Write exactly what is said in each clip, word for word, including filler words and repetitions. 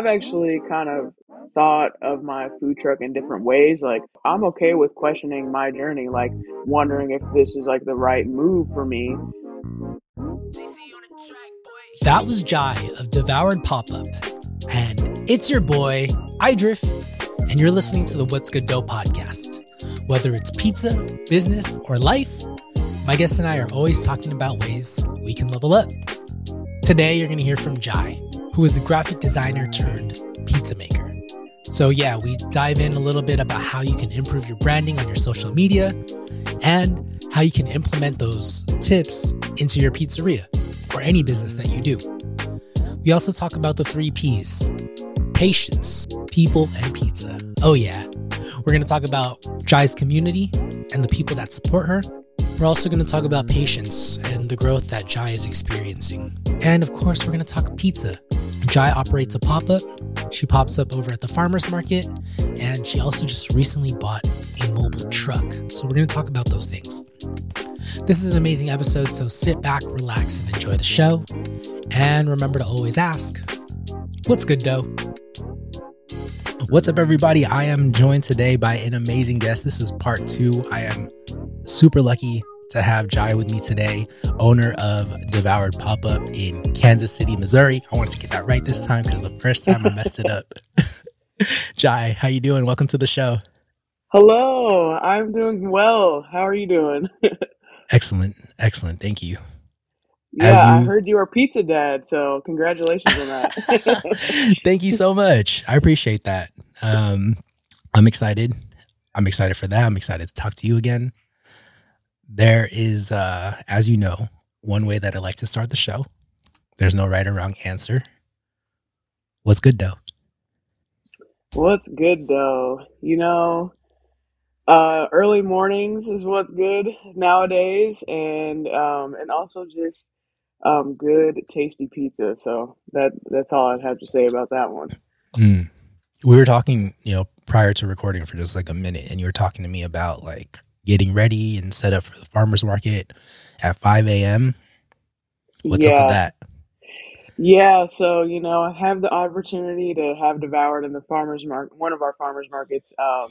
I've actually kind of thought of my food truck in different ways. Like, I'm okay with questioning my journey, like wondering if this is like the right move for me. That was Jai of Devoured Pop-Up. And it's your boy, Idrif, and you're listening to the What's Good Dough podcast. Whether it's pizza, business, or life, my guests and I are always talking about ways we can level up. Today, you're going to hear from Jai, who is the graphic designer turned pizza maker. So yeah, we dive in a little bit about how you can improve your branding on your social media and how you can implement those tips into your pizzeria or any business that you do. We also talk about the three P's: patience, people, and pizza. Oh yeah. We're going to talk about Jai's community and the people that support her. We're also going to talk about patience and the growth that Jai is experiencing. And of course, we're going to talk pizza. Jai operates a pop-up. She pops up over at the farmer's market, and she also just recently bought a mobile truck. So we're going to talk about those things. This is an amazing episode, so sit back, relax, and enjoy the show. And remember to always ask, what's good, dough? What's up, everybody? I am joined today by an amazing guest. This is part two. I am super lucky to have Jai with me today, owner of Devoured Pop-Up in Kansas City, Missouri. I wanted to get that right this time because the first time I messed it up. Jai, how you doing? Welcome to the show. Hello, I'm doing well. How are you doing? Excellent. Excellent. Thank you. Yeah, you... I heard you are pizza dad, so congratulations on that. Thank you so much. I appreciate that. Um, I'm excited. I'm excited for that. I'm excited to talk to you again. There is, uh, as you know, one way that I like to start the show. There's no right or wrong answer. What's good, dough? What's good, dough? You know, uh, early mornings is what's good nowadays, and um, and also just um, good, tasty pizza. So that that's all I'd have to say about that one. Mm. We were talking, you know, prior to recording for just like a minute, and you were talking to me about like getting ready and set up for the farmer's market at five a.m. What's yeah. up with that? Yeah, so, you know, I have the opportunity to have Devoured in the farmer's market, one of our farmer's markets um,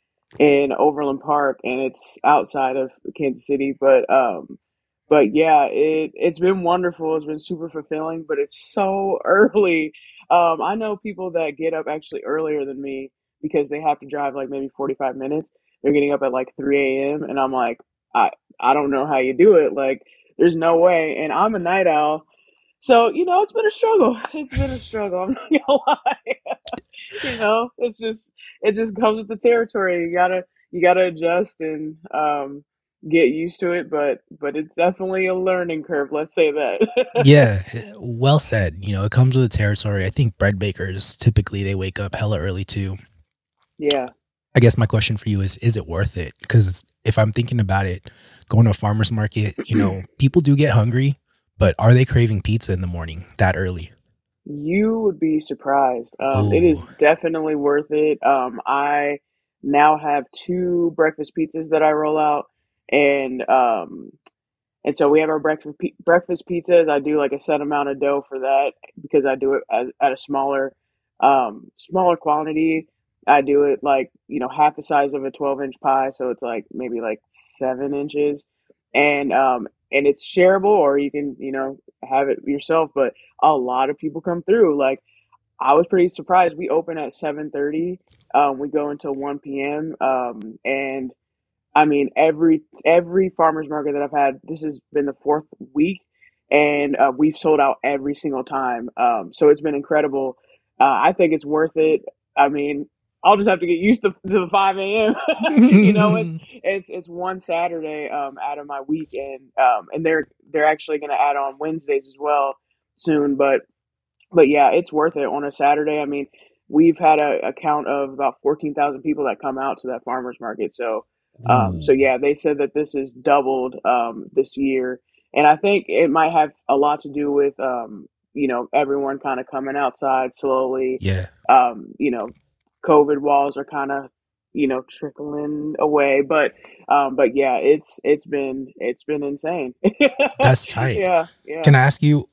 in Overland Park, and it's outside of Kansas City. But, um, but yeah, it, it's been wonderful. It's been super fulfilling, but it's so early. Um, I know people that get up actually earlier than me because they have to drive like maybe forty-five minutes. They're getting up at like three a.m. And I'm like, I, I don't know how you do it. Like, there's no way. And I'm a night owl. So, you know, it's been a struggle. It's been a struggle. I'm not gonna lie. You know, it's just, it just comes with the territory. You gotta, you gotta adjust and um, get used to it. But, but it's definitely a learning curve. Let's say that. Yeah, well said. You know, it comes with the territory. I think bread bakers, typically they wake up hella early too. Yeah. I guess my question for you is, is it worth it? Because if I'm thinking about it, going to a farmer's market, you know, people do get hungry. But are they craving pizza in the morning that early? You would be surprised. Um, it is definitely worth it. Um, I now have two breakfast pizzas that I roll out, and um, and so we have our breakfast breakfast pizzas. I do like a set amount of dough for that because I do it at, at a smaller um, smaller quantity. I do it like, you know, half the size of a twelve inch pie, so it's like maybe like seven inches, and um, and it's shareable, or you can, you know, have it yourself. But a lot of people come through. Like, I was pretty surprised. We open at seven thirty. Um, we go until one p.m. Um, and I mean, every every farmer's market that I've had, this has been the fourth week, and uh, we've sold out every single time. Um, so it's been incredible. Uh, I think it's worth it. I mean, I'll just have to get used to, to the five a.m. You know, it's it's it's one Saturday um, out of my week, and um, and they're they're actually going to add on Wednesdays as well soon. But but yeah, it's worth it on a Saturday. I mean, we've had a, a count of about fourteen thousand people that come out to that farmer's market. So um, so yeah, they said that this is doubled um, this year, and I think it might have a lot to do with um, you know, everyone kind of coming outside slowly. Yeah. Um, you know. COVID walls are kind of, you know, trickling away, but, um, but yeah, it's, it's been, it's been insane. That's tight. Yeah. Yeah. Can I ask you,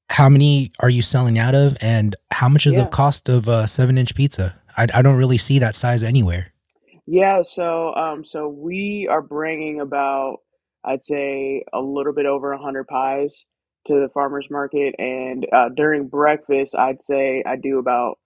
How many are you selling out of, and how much is the Yeah. cost of a seven inch pizza? I, I don't really see that size anywhere. Yeah, so um so we are bringing about, I'd say, a little bit over one hundred pies to the farmers market, and uh during breakfast I'd say I do about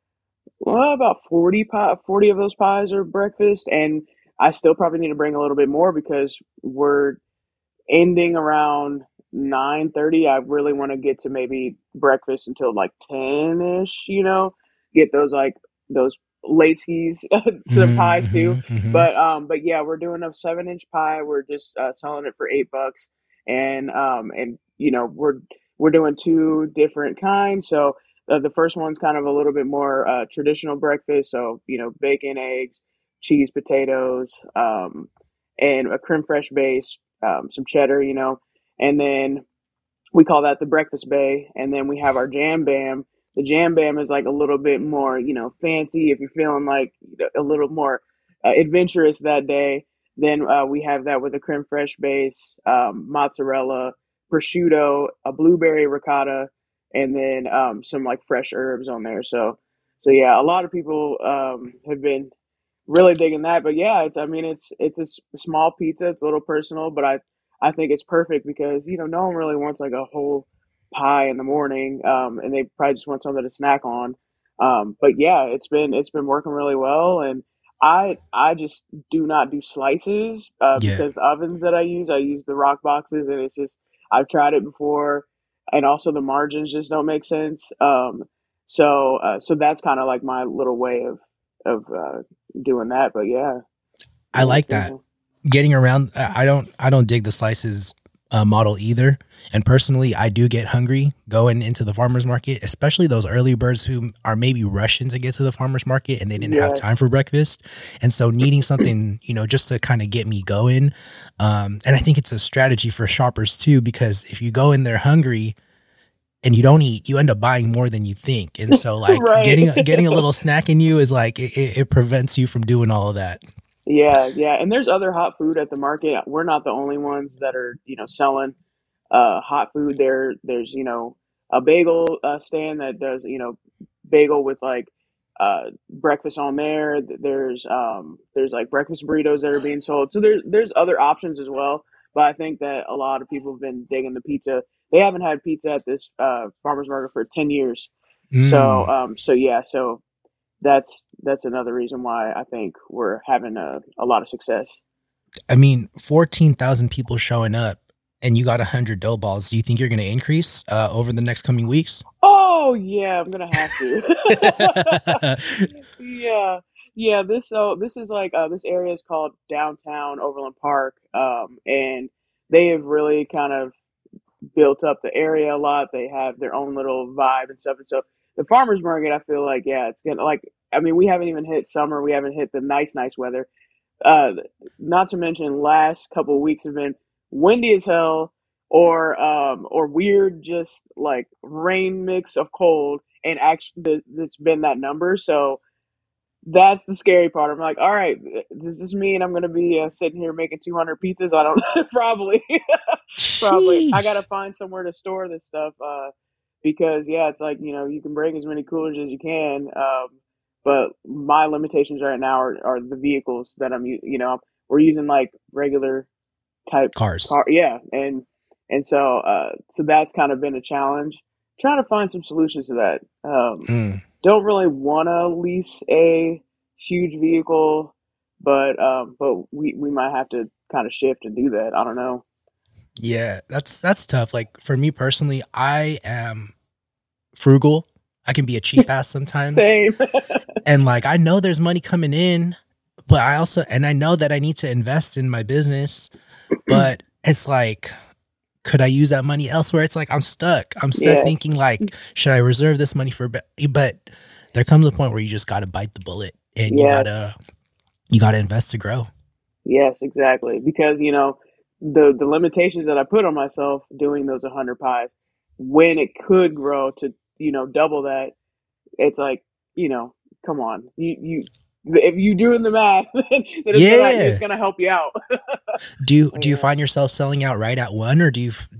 well, about forty pie, forty of those pies are breakfast, and I still probably need to bring a little bit more because we're ending around nine thirty. I really want to get to maybe breakfast until like ten-ish, you know, get those like those late skis some pies too. Mm-hmm, mm-hmm. But um but yeah, we're doing a seven inch pie. We're just uh, selling it for eight bucks. And um and you know, we're we're doing two different kinds. So uh, the first one's kind of a little bit more uh, traditional breakfast. So, you know, bacon, eggs, cheese, potatoes, um, and a creme fraiche base, um, some cheddar, you know, and then we call that the breakfast bay. And then we have our jam bam. The jam bam is like a little bit more, you know, fancy. If you're feeling like a little more uh, adventurous that day, then uh, we have that with a creme fraiche base, um, mozzarella, prosciutto, a blueberry ricotta, and then um, some like fresh herbs on there. So, so yeah, a lot of people um, have been really digging that. But yeah, it's I mean it's it's a s- small pizza. It's a little personal, but I I think it's perfect because you know no one really wants like a whole pie in the morning, um, and they probably just want something to snack on. Um, but yeah, it's been it's been working really well, and I I just do not do slices uh, Yeah. because the ovens that I use, I use the rock boxes, and it's just I've tried it before, and also the margins just don't make sense. Um, so uh, so that's kind of like my little way of of uh, doing that. But yeah, I yeah, it's like been that. cool. Getting around, I I don't, I don't dig the slices uh, model either. And personally, I do get hungry going into the farmers market, especially those early birds who are maybe rushing to get to the farmers market and they didn't have Yes, time for breakfast. And so needing something, you know, just to kind of get me going. Um, and I think it's a strategy for shoppers too, because if you go in there hungry and you don't eat, you end up buying more than you think. And so like right. getting, getting a little snack in you is like, it, it it prevents you from doing all of that. Yeah, yeah. And there's other hot food at the market. We're not the only ones that are, you know, selling uh hot food. There there's, you know, a bagel uh, stand that does, you know, bagel with like uh breakfast on there. There's um there's like breakfast burritos that are being sold. So there's there's other options as well. But I think that a lot of people have been digging the pizza. They haven't had pizza at this uh farmers market for ten years. So Mm. um so yeah, so that's that's another reason why I think we're having a, a lot of success. I mean, fourteen thousand people showing up and you got one hundred dough balls. Do you think you're going to increase uh, over the next coming weeks? Oh yeah, I'm gonna have to. Yeah, yeah. This so this is like uh, this area is called downtown Overland Park, um, and they have really kind of built up the area a lot. They have their own little vibe and stuff. And so the farmers market, I feel like, yeah, it's gonna like. I mean, we haven't even hit summer. We haven't hit the nice, nice weather. Uh, Not to mention, last couple of weeks have been windy as hell, or um, or weird, just like rain mix of cold, and actually, it's been that number. So that's the scary part. I'm like, all right, does this mean I'm gonna be uh, sitting here making two hundred pizzas? I don't know. Probably, probably. I gotta Sheesh. find somewhere to store this stuff. Uh, because yeah, it's like you know you can bring as many coolers as you can, um, but my limitations right now are, are the vehicles that I'm u- you know we're using like regular type Cars. car, yeah, and and so uh, so that's kind of been a challenge trying to find some solutions to that. Um, Mm. don't really want to lease a huge vehicle, but um, but we we might have to kind of shift and do that. I don't know. Yeah, that's that's tough. Like for me personally, I am frugal. I can be a cheap ass sometimes. Same. And like I know there's money coming in, but I also and I know that I need to invest in my business, but it's like could I use that money elsewhere? It's like I'm stuck. I'm stuck Yes. thinking like, should I reserve this money for? Be-? But there comes a point where you just got to bite the bullet and you Yes. gotta you gotta invest to grow. Yes. Exactly. Because you know the the limitations that I put on myself doing those one hundred pies, when it could grow to you know double that, it's like you know, come on, you you. If you doing the math, then it's gonna it's Yeah. gonna help you out. Do you do you Yeah. find yourself selling out right at one, or do you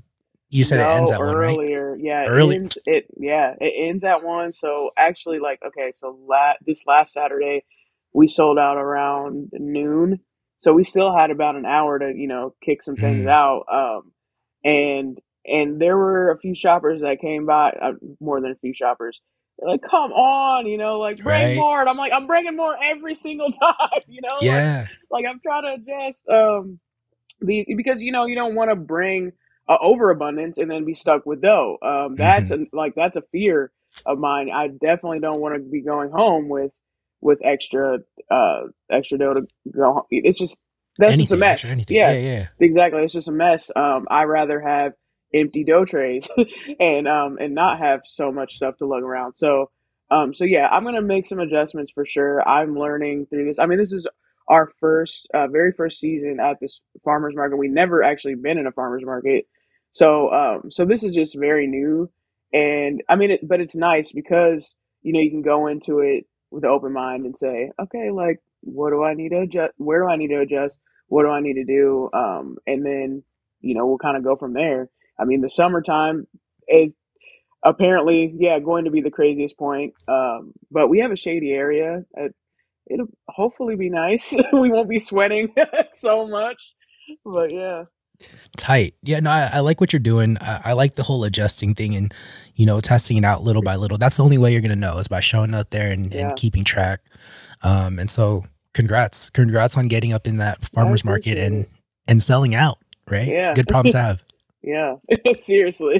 You said it ends No, at one, right? earlier. Yeah, it Early. ends it yeah, it ends at one. So actually like okay, so la this last Saturday we sold out around noon. So we still had about an hour to, you know, kick some things Mm, out. Um and and there were a few shoppers that came by, uh, more than a few shoppers. They're like, "Come on, you know, like bring right. more." And I'm like, "I'm bringing more every single time, you know? Like Yeah. like I'm trying to adjust um be, because you know you don't want to bring a overabundance and then be stuck with dough. Um, that's Hmm. a, like that's a fear of mine. I definitely don't want to be going home with with extra uh extra dough to go home. It's just that's just a Anything, extra mess. anything. Yeah, Yeah, yeah. exactly. It's just a mess. Um, I rather have empty dough trays and um and not have so much stuff to lug around. So um so yeah, I'm gonna make some adjustments for sure. I'm learning through this. I mean, this is our first, uh, very first season at this farmers market. We never actually been in a farmers market, so um, so this is just very new. And I mean, it, but it's nice because you know you can go into it with an open mind and say, okay, like what do I need to adjust? Where do I need to adjust? What do I need to do? Um, and then you know we'll kind of go from there. I mean, the summertime is apparently, yeah, going to be the craziest point. Um, but we have a shady area. Uh, it'll hopefully be nice. We won't be sweating so much. But yeah, Tight. Yeah, no, I, I like what you're doing. I, I like the whole adjusting thing and, you know, testing it out little by little. That's the only way you're going to know is by showing up there and, and yeah, keeping track. Um, and so congrats, congrats on getting up in that I farmer's market appreciate and, it. and selling out, right? Yeah, Good problem to have. yeah, seriously.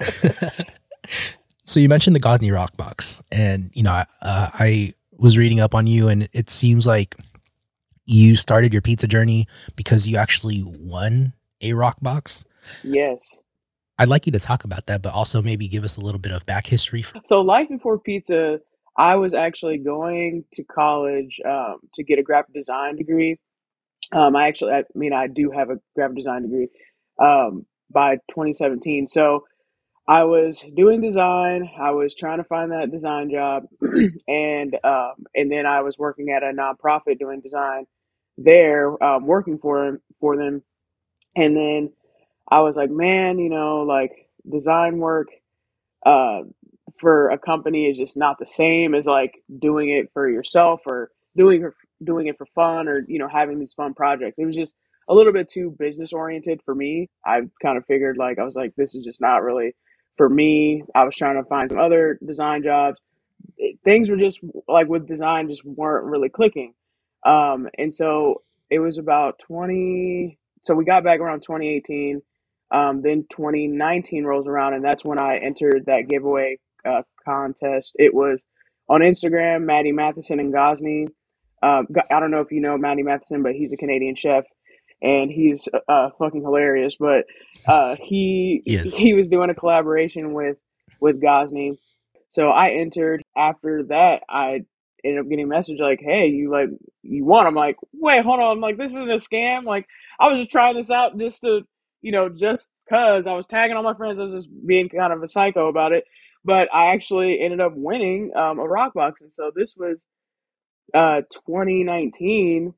So you mentioned the Gosney Rock Box, and you know, I, uh, I was reading up on you, and it seems like you started your pizza journey because you actually won a rock box. Yes. I'd like you to talk about that, but also maybe give us a little bit of back history. So life before pizza, I was actually going to college um, to get a graphic design degree. Um, I actually, I mean, I do have a graphic design degree um, by twenty seventeen. So I was doing design. I was trying to find that design job, and um, and then I was working at a nonprofit doing design there, um, working for for them. And then I was like, man, you know, like design work uh, for a company is just not the same as like doing it for yourself or doing it, doing it for fun or you know having these fun projects. It was just a little bit too business oriented for me. I kind of figured like I was like this is just not really for me. I was trying to find some other design jobs. It, things were just like with design just weren't really clicking. Um, and so it was about twenty. So we got back around twenty eighteen. Um, then twenty nineteen rolls around, and that's when I entered that giveaway uh, contest. It was on Instagram, Maddie Matheson and Gosney. Um, I don't know if you know Maddie Matheson, but he's a Canadian chef, and he's uh, fucking hilarious. But uh, he Yes. he was doing a collaboration with with Gosney, so I entered. After that, I ended up getting a message like, "Hey, you like you won?" I'm like, "Wait, hold on!" I'm like, "This isn't a scam." Like, I was just trying this out just to, you know, just cause I was tagging all my friends. I was just being kind of a psycho about it. But I actually ended up winning um, a rock box, and so this was uh, twenty nineteen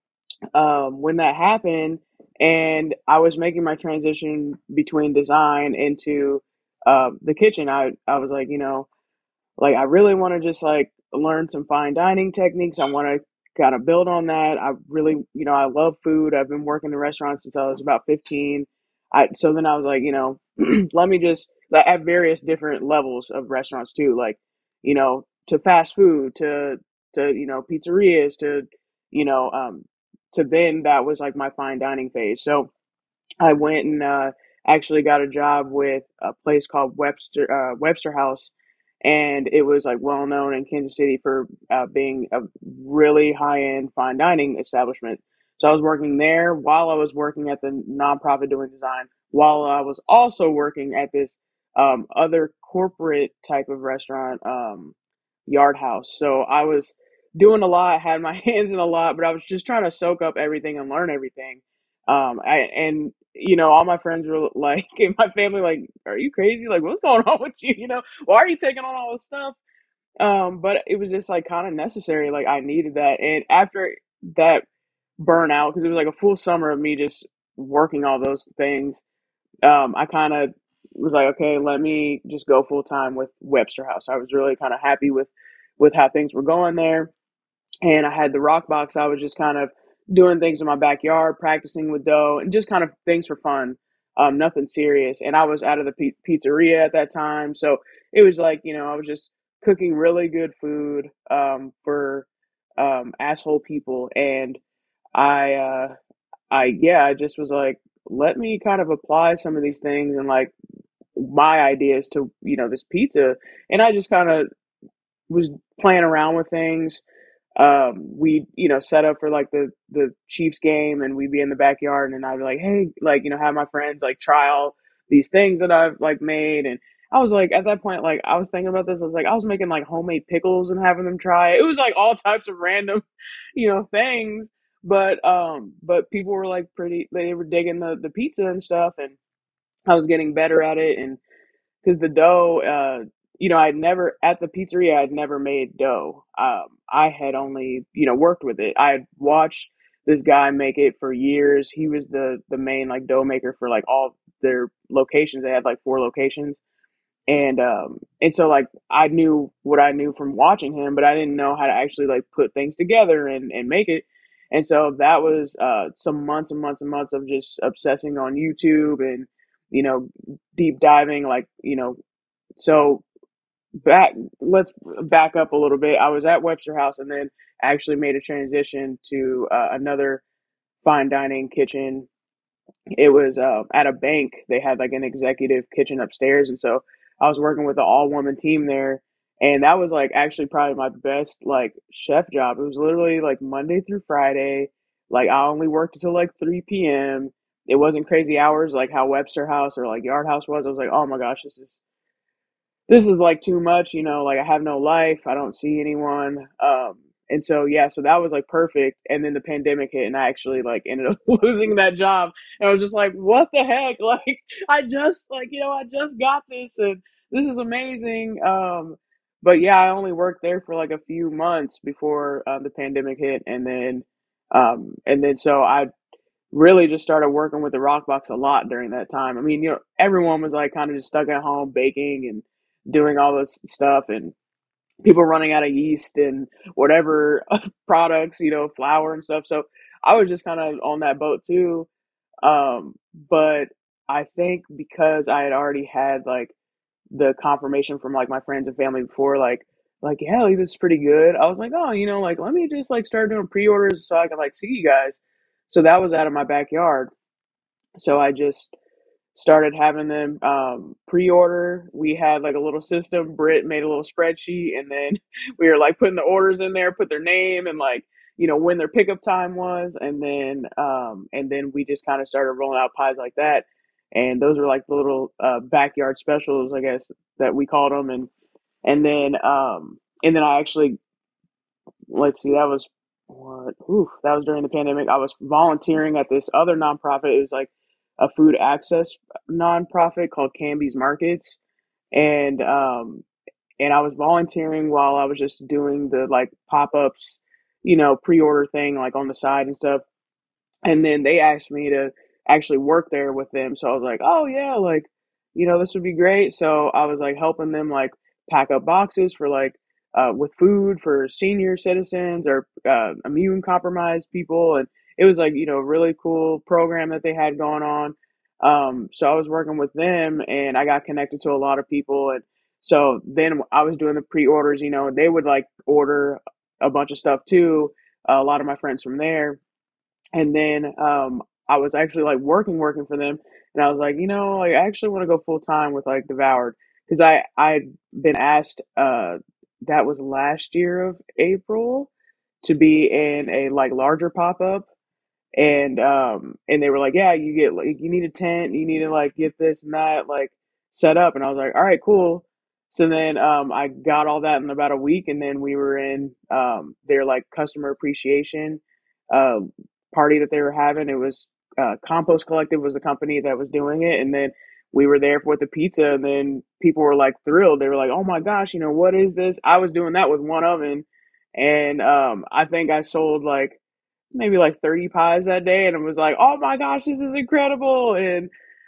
um, when that happened, and I was making my transition between design into uh, the kitchen. I I was like, you know, like I really want to just like learn some fine dining techniques. I want to kind of build on that. I really, you know, I love food. I've been working in restaurants since I was about fifteen. I so then I was like, you know, let me just like, at various different levels of restaurants too, like, you know, to fast food, to to you know pizzerias, to you know, um, to then that was like my fine dining phase. So I went and uh, actually got a job with a place called Webster uh, Webster House, and it was like well known in Kansas City for uh, being a really high end fine dining establishment. So I was working there while I was working at the nonprofit doing design, while I was also working at this um, other corporate type of restaurant, um, Yard House. So I was doing a lot, had my hands in a lot, but I was just trying to soak up everything and learn everything. Um, I, and you know, all my friends were like, and my family, like, are you crazy? Like, what's going on with you? You know, why are you taking on all this stuff? Um, but it was just like kind of necessary. Like, I needed that. And after that burnout, because it was like a full summer of me just working all those things, um, I kind of was like, okay, let me just go full time with Webster House. I was really kind of happy with with how things were going there, and I had the rock box. I was just kind of doing things in my backyard, practicing with dough, and just kind of things for fun, um, nothing serious. And I was out of the p- pizzeria at that time, so it was like, you know, I was just cooking really good food, um, for um, asshole people, and I, uh, I yeah, I just was like, let me kind of apply some of these things and like my ideas to, you know, this pizza, and I just kind of was playing around with things. Um, we, you know, set up for like the the Chiefs game, and we'd be in the backyard, and I'd be like, hey, like, you know, have my friends like try all these things that I've like made. And I was like, at that point, like I was thinking about this, I was like, I was making like homemade pickles and having them try it. It was like all types of random, you know, things. But um, but people were like pretty, they were digging the the pizza and stuff, and I was getting better at it. And because the dough, uh, you know, I'd never at the pizzeria, I'd never made dough. Um, I had only, you know, worked with it. I had watched this guy make it for years. He was the the main like dough maker for like all their locations. They had like four locations, and um, and so like I knew what I knew from watching him, but I didn't know how to actually like put things together and and make it. And so that was uh, some months and months and months of just obsessing on YouTube and, you know, deep diving, like, you know, so back let's back up a little bit. I was at Webster House, and then actually made a transition to uh, another fine dining kitchen. It was uh, at a bank. They had like an executive kitchen upstairs, and so I was working with an all woman team there, and that was like actually probably my best like chef job. It was literally like Monday through Friday. Like I only worked until like three p m. It wasn't crazy hours like how Webster House or like Yard House was. I was like, oh my gosh, this is this is like too much, you know, like I have no life, I don't see anyone. Um, and so yeah, so that was like perfect. And then the pandemic hit, and I actually like ended up losing that job. And I was just like, what the heck? Like I just like, you know, I just got this, and this is amazing. Um, but yeah, I only worked there for like a few months before uh, the pandemic hit, and then um, and then so I really just started working with the Rockbox a lot during that time. I mean, you know, everyone was like kind of just stuck at home baking and doing all this stuff, and people running out of yeast and whatever products, you know, flour and stuff. So I was just kind of on that boat too. Um, but I think because I had already had like the confirmation from like my friends and family before, like, like, yeah, like, this is pretty good. I was like, oh, you know, like, let me just like start doing pre-orders so I can like see you guys. So that was out of my backyard. So I just started having them um, pre-order. We had like a little system. Britt made a little spreadsheet, and then we were like putting the orders in there, put their name and like, you know, when their pickup time was, and then um, and then we just kind of started rolling out pies like that. And those are like the little uh, backyard specials, I guess, that we called them. And and then um, and then I actually, let's see, that was what, oof, that was during the pandemic. I was volunteering at this other nonprofit. It was like a food access nonprofit called Canby's Markets. And um and I was volunteering while I was just doing the like pop-ups, you know, pre-order thing like on the side and stuff. And then they asked me to actually work there with them. So I was like, oh yeah, like, you know, this would be great. So I was like helping them like pack up boxes for like uh, with food for senior citizens or uh, immune compromised people. And it was like, you know, a really cool program that they had going on. Um, so I was working with them, and I got connected to a lot of people. And so then I was doing the pre-orders, you know, and they would like order a bunch of stuff too. Uh, a lot of my friends from there, and then um, I was actually like working, working for them, and I was like, you know, like I actually want to go full time with like Devoured, because I I'd been asked uh that was last year of April to be in a like larger pop up, and um and they were like, yeah, you get like you need a tent, you need to like get this and that like set up. And I was like, all right, cool. So then um I got all that in about a week, and then we were in um their like customer appreciation uh party that they were having. It was uh Compost Collective was the company that was doing it, and then we were there with the pizza, and then people were like thrilled. They were like, oh my gosh, you know, what is this? I was doing that with one oven, and um I think I sold like maybe like thirty pies that day, and it was like, oh my gosh, this is incredible. And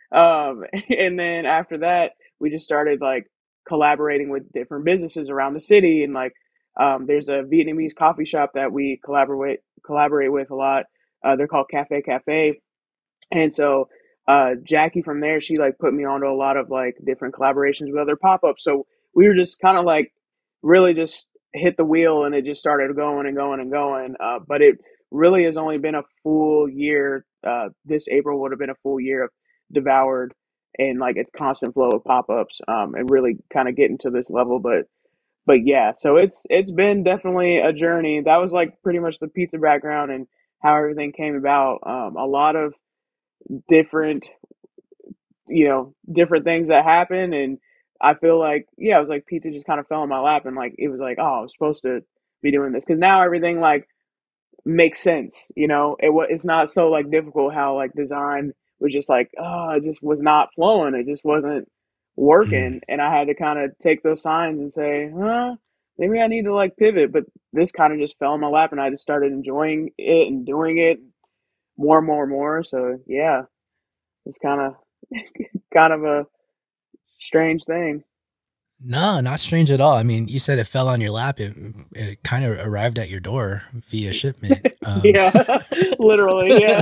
Um, and then after that, we just started like collaborating with different businesses around the city. And like, um, there's a Vietnamese coffee shop that we collaborate collaborate with a lot. Uh, they're called Cafe Cafe. And so uh, Jackie from there, she like put me onto a lot of like different collaborations with other pop ups. So we were just kind of like really just hit the wheel and it just started going and going and going. Uh, but it really has only been a full year. Uh, this April would have been a full year of Devoured and like its constant flow of pop ups, um, and really kind of getting to this level. But but yeah, so it's it's been definitely a journey. That was like pretty much the pizza background and how everything came about. Um, a lot of different, you know, different things that happen. And I feel like, yeah, it was like pizza just kind of fell in my lap and like, it was like, oh, I was supposed to be doing this. Cause now everything like makes sense, you know, it was, it's not so like difficult how like design was just like, oh, it just was not flowing. It just wasn't Mm. working. And I had to kind of take those signs and say, huh, maybe I need to like pivot. But this kind of just fell in my lap and I just started enjoying it and doing it more and more and more. So yeah, it's kind of kind of a strange thing. No, not strange at all. I mean, you said it fell on your lap. It it kind of arrived at your door via shipment. Um, Yeah, literally, yeah.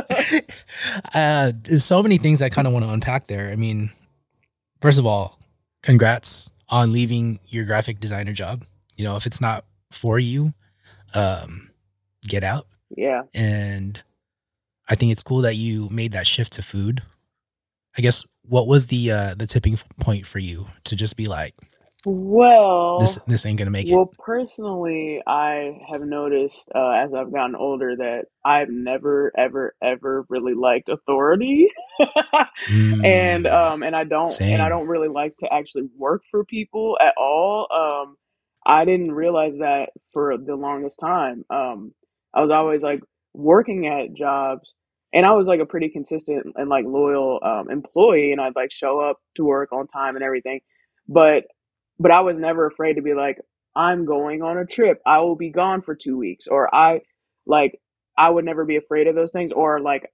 uh, there's so many things I kind of want to unpack there. I mean, first of all, congrats on leaving your graphic designer job. You know, if it's not for you, um, get out. Yeah. And I think it's cool that you made that shift to food. I guess what was the uh, the tipping point for you to just be like, this Well, this ain't gonna make it? well, personally, I have noticed uh, as I've gotten older that I've never, ever, ever really liked authority, and Mm, um, and I don't, and I same. don't really like to actually work for people at all. Um, I didn't realize that for the longest time. Um, I was always like working at jobs, and I was like a pretty consistent and like loyal um, employee, and I'd like show up to work on time and everything, but but I was never afraid to be like, I'm going on a trip. I will be gone for two weeks. Or I like I would never be afraid of those things or like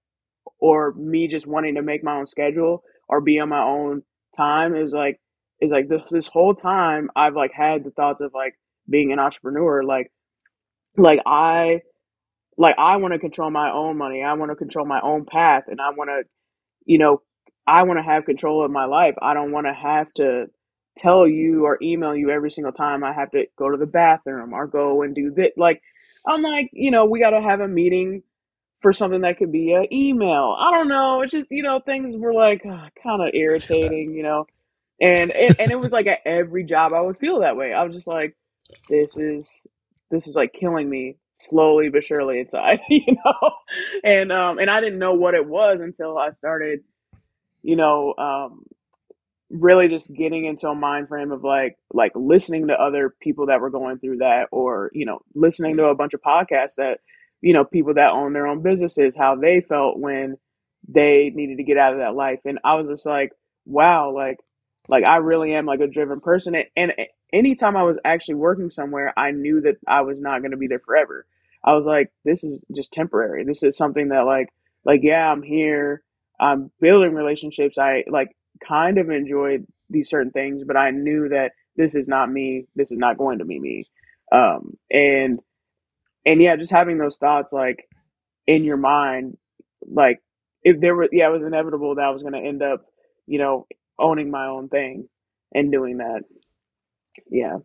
or me just wanting to make my own schedule or be on my own time is like is like this this whole time I've like had the thoughts of like being an entrepreneur. Like like I like I want to control my own money. I want to control my own path and I want to you know, I want to have control of my life. I don't want to have to tell you or email you every single time I have to go to the bathroom or go and do this. Like, I'm like, you know, we got to have a meeting for something that could be an email. I don't know. It's just, you know, things were like uh, kind of I feel that. irritating, you know, and, and, and it was like at every job I would feel that way. I was just like, this is, this is like killing me slowly but surely inside, you know, and, um, and I didn't know what it was until I started you know, um, really just getting into a mind frame of like like listening to other people that were going through that or you know listening to a bunch of podcasts that you know people that own their own businesses how they felt when they needed to get out of that life and I was just like wow like like I really am like a driven person and, and anytime I was actually working somewhere I knew that I was not going to be there forever. I was like this is just temporary. This is something that like like yeah I'm here. I'm building relationships. I like kind of enjoyed these certain things, but I knew that this is not me. This is not going to be me. Um, and and yeah, just having those thoughts like in your mind, like if there were, yeah, it was inevitable that I was going to end up, you know, owning my own thing and doing that. Yeah,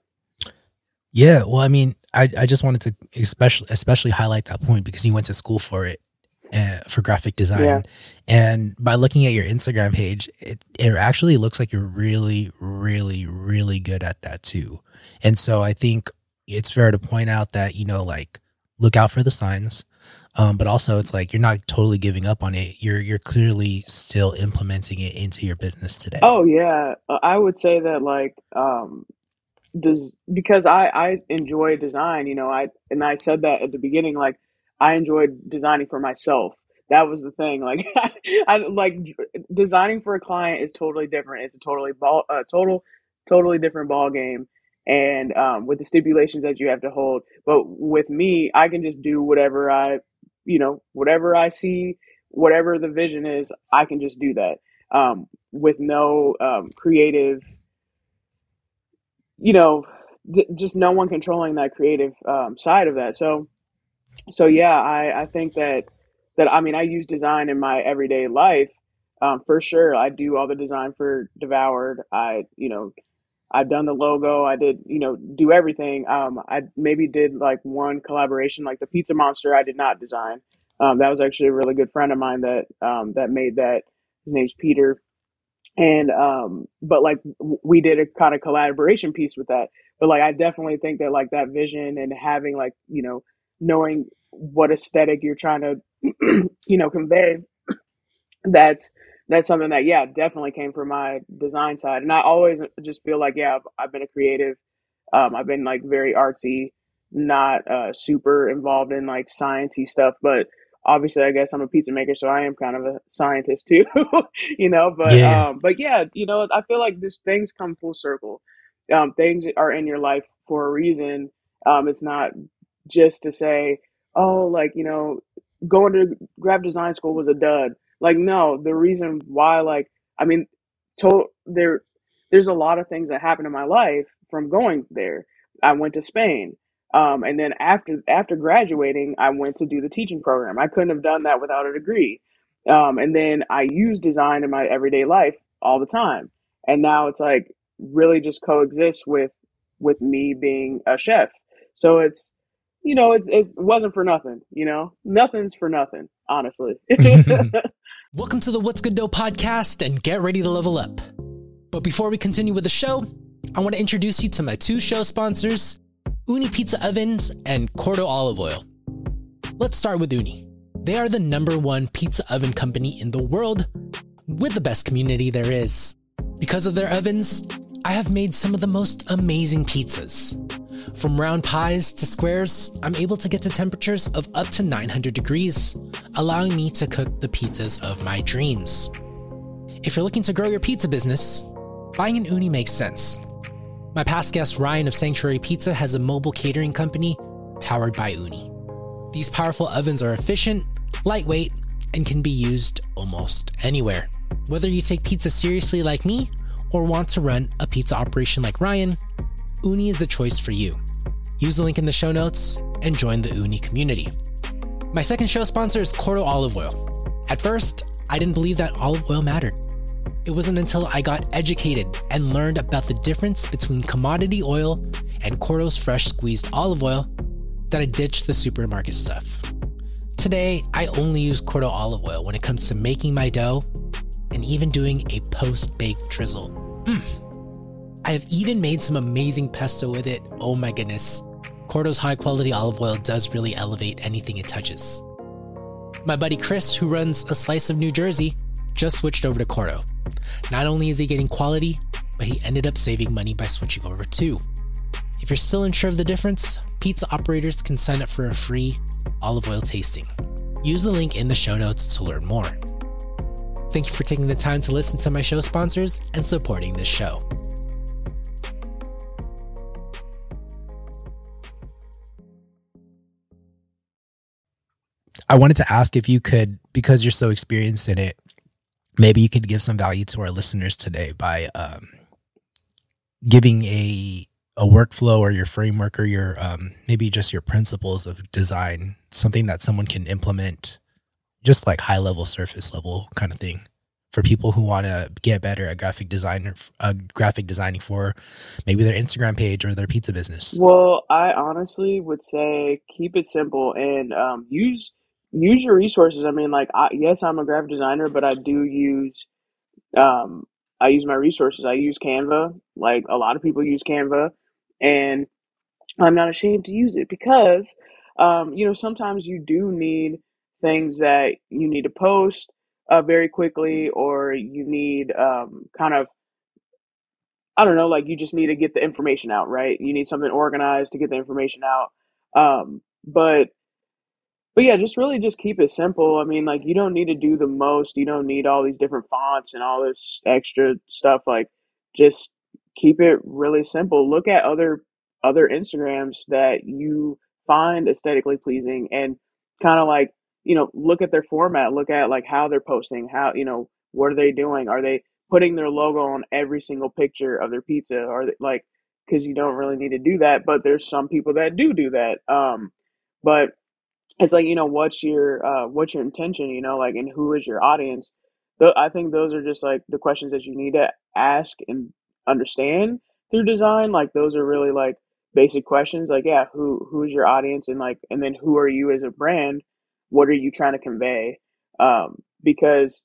Yeah, well, I mean, I I just wanted to especially especially highlight that point because you went to school for it, uh, for graphic yeah. design, and by looking at your Instagram page, it it actually looks like you're really, really, really good at that too. And so I think it's fair to point out that you know, like, look out for the signs, um, but also it's like you're not totally giving up on it. You're you're clearly still implementing it into your business today. Oh yeah, Uh, I would say that like um, does because I I enjoy design, you know, I and I said that at the beginning, like I enjoyed designing for myself. That was the thing. Like I like designing for a client is totally different. It's a totally ball a total totally different ball game and um with the stipulations that you have to hold. But with me, I can just do whatever I you know, whatever I see, whatever the vision is, I can just do that. um, with no um, creative, you know, th- just no one controlling that creative um, side of that. So, so yeah, I, I think that that I mean I use design in my everyday life um, for sure. I do all the design for Devoured. I you know I've done the logo. I did, you know, do everything. Um, I maybe did like one collaboration, like the Pizza Monster. I did not design. Um, that was actually a really good friend of mine that um, that made that. His name's Peter, and um, but like w- we did a kind of collaboration piece with that. But like I definitely think that like that vision and having like you know knowing what aesthetic you're trying to you know convey, that's that's something that yeah definitely came from my design side. And I always just feel like yeah I've, I've been a creative. um, I've been like very artsy, not uh, super involved in like sciencey stuff, but obviously I guess I'm a pizza maker, so I am kind of a scientist too. you know but Yeah. um but yeah, you know I feel like just things come full circle. Um things are in your life for a reason. Um it's not just to say, oh, like, you know, going to graphic design school was a dud. Like, no, the reason why, like, I mean, to, there, there's a lot of things that happened in my life from going there. I went to Spain. Um, and then after after graduating, I went to do the teaching program. I couldn't have done that without a degree. Um, and then I use design in my everyday life all the time. And now it's like really just coexists with with me being a chef. So it's you know, it's, it's it wasn't for nothing. You know, nothing's for nothing, honestly. Welcome to the What's Good Dough podcast, and get ready to level up. But before we continue with the show, I want to introduce you to my two show sponsors, Ooni Pizza Ovens and Cordo Olive Oil. Let's start with Ooni. They are the number one pizza oven company in the world with the best community there is. Because of their ovens, I have made some of the most amazing pizzas. From round pies to squares, I'm able to get to temperatures of up to nine hundred degrees, allowing me to cook the pizzas of my dreams. If you're looking to grow your pizza business, buying an Ooni makes sense. My past guest Ryan of Sanctuary Pizza has a mobile catering company powered by Ooni. These powerful ovens are efficient, lightweight, and can be used almost anywhere. Whether you take pizza seriously like me or want to run a pizza operation like Ryan, Ooni is the choice for you. Use the link in the show notes and join the Ooni community. My second show sponsor is Cordo Olive Oil. At first, I didn't believe that olive oil mattered. It wasn't until I got educated and learned about the difference between commodity oil and Cordo's fresh squeezed olive oil that I ditched the supermarket stuff. Today, I only use Cordo olive oil when it comes to making my dough and even doing a post-baked drizzle. Mm. I have even made some amazing pesto with it. Oh my goodness. Cordo's high quality olive oil does really elevate anything it touches. My buddy Chris, who runs A Slice of New Jersey, just switched over to Cordo. Not only is he getting quality, but he ended up saving money by switching over too. If you're still unsure of the difference, pizza operators can sign up for a free olive oil tasting. Use the link in the show notes to learn more. Thank you for taking the time to listen to my show sponsors and supporting this show. I wanted to ask if you could, because you're so experienced in it, maybe you could give some value to our listeners today by um, giving a a workflow or your framework or your um, maybe just your principles of design, something that someone can implement, just like high level, surface level kind of thing, for people who want to get better at graphic design, uh, graphic designing for maybe their Instagram page or their pizza business. Well, I honestly would say keep it simple and um, use use your resources. I mean, like, I, yes, I'm a graphic designer, but I do use um, I use my resources. I use Canva. Like a lot of people use Canva, and I'm not ashamed to use it because, um, you know, sometimes you do need things that you need to post uh, very quickly, or you need um, kind of, I don't know, like you just need to get the information out, right? You need something organized to get the information out. Um, but but yeah, just really just keep it simple. I mean, like you don't need to do the most. You don't need all these different fonts and all this extra stuff. Like just keep it really simple. Look at other other Instagrams that you find aesthetically pleasing and kind of like, you know, look at their format, look at like how they're posting, how, you know, What are they doing? Are they putting their logo on every single picture of their pizza? Or they, like, because you don't really need to do that, but there's some people that do do that. Um, but it's like, you know, what's your uh, what's your intention? You know, like, and who is your audience? Th- I think those are just like the questions that you need to ask and understand through design. Like, those are really like basic questions. Like, yeah, who who's your audience, and like, and then who are you as a brand? What are you trying to convey? Um, because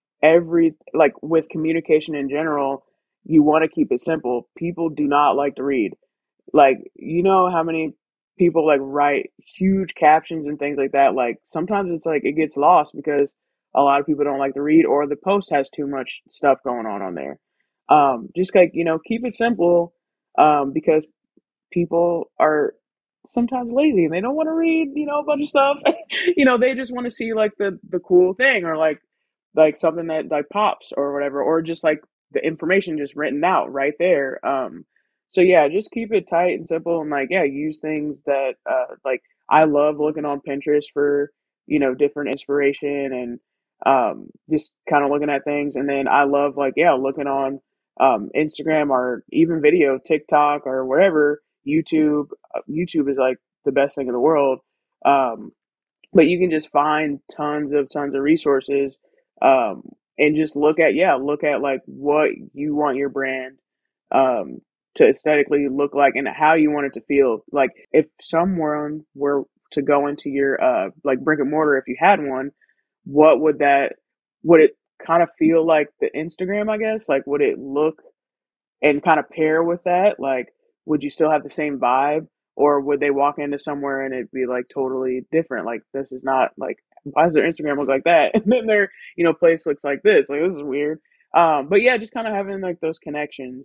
every like with communication in general, you want to keep it simple. People do not like to read. Like, you know how many people like write huge captions and things like that? Like, sometimes it's like it gets lost because a lot of people don't like to read, or the post has too much stuff going on on there. Um, just like, you know, keep it simple, um, because people are sometimes lazy and they don't want to read, you know, a bunch of stuff. You know, they just want to see like the the cool thing, or like like something that like pops or whatever, or just like the information just written out right there. Um, so yeah, just keep it tight and simple, and like, yeah, use things that uh like I love looking on Pinterest for, you know, different inspiration, and um just kind of looking at things. And then I love like, yeah, looking on um Instagram, or even video, TikTok, or wherever, YouTube. Uh, YouTube is like the best thing in the world. Um, but you can just find tons of tons of resources, um, and just look at, yeah, look at like what you want your brand um, to aesthetically look like, and how you want it to feel. Like, if someone were to go into your uh, like brick and mortar, if you had one, what would that would it kind of feel like the Instagram, I guess? Like, would it look and kind of pair with that? Like, would you still have the same vibe, or would they walk into somewhere and it'd be like totally different? Like, this is not like, why does their Instagram look like that? And then their, you know, place looks like this. Like, this is weird. Um, but yeah, just kind of having like those connections,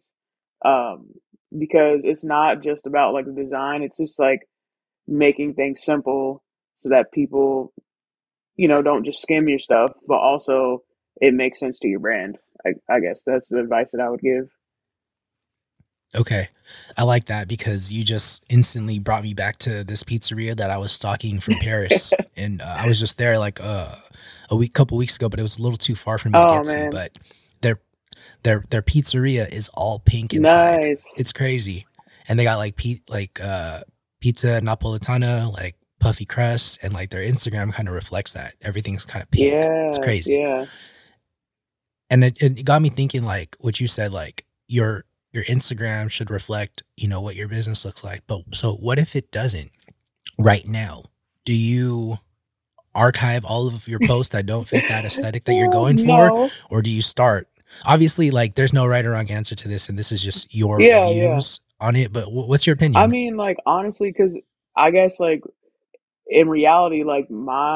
um, because it's not just about like the design. It's just like making things simple so that people, you know, don't just skim your stuff, but also it makes sense to your brand. I, I guess that's the advice that I would give. Okay. I like that because you just instantly brought me back to this pizzeria that I was stalking from Paris. And uh, I was just there like uh, a week, couple weeks ago, but it was a little too far for me to Oh get to. man, But their their their pizzeria is all pink inside. nice. It's crazy. And they got like pe- like uh, pizza napolitana, like puffy crust, and like their Instagram kind of reflects that. Everything's kind of pink. It's Yeah, crazy. yeah. And it, it got me thinking like what you said, like your your Instagram should reflect, you know, what your business looks like. But so what if it doesn't right now? Do you archive all of your posts that don't fit that aesthetic that you're Uh, going for? no. Or do you start? Obviously, like there's no right or wrong answer to this, and this is just your Yeah, yeah. views on it. But w- what's your I opinion? mean, like, honestly, because I guess like in reality, like,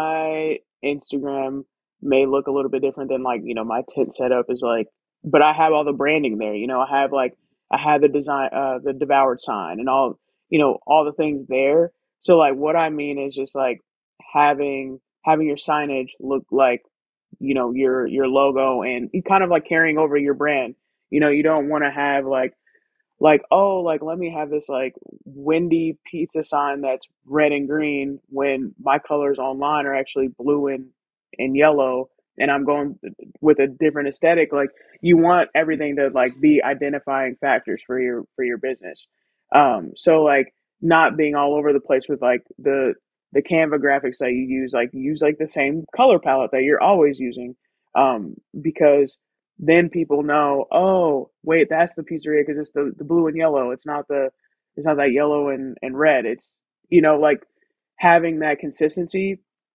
my Instagram may look a little bit different than like, you know, my tent setup is like, but I have all the branding there. You know, I have like I have the design, uh, the devoured sign, and all, you know, all the things there. So like, what I mean is just like having having your signage look like, you know, your your logo, and you kind of like carrying over your brand. You know, you don't want to have like like, oh, like, let me have this like windy pizza sign that's red and green when my colors online are actually blue and and yellow, and I'm going with a different aesthetic. Like, you want everything to like be identifying factors for your for your business. Um so like, not being all over the place with like the the Canva graphics that you use, like use like the same color palette that you're always using, um because then people know, oh, wait, that's the pizzeria because it's the, the blue and yellow. It's not the, it's not that yellow and, and red. It's, you know, like having that consistency.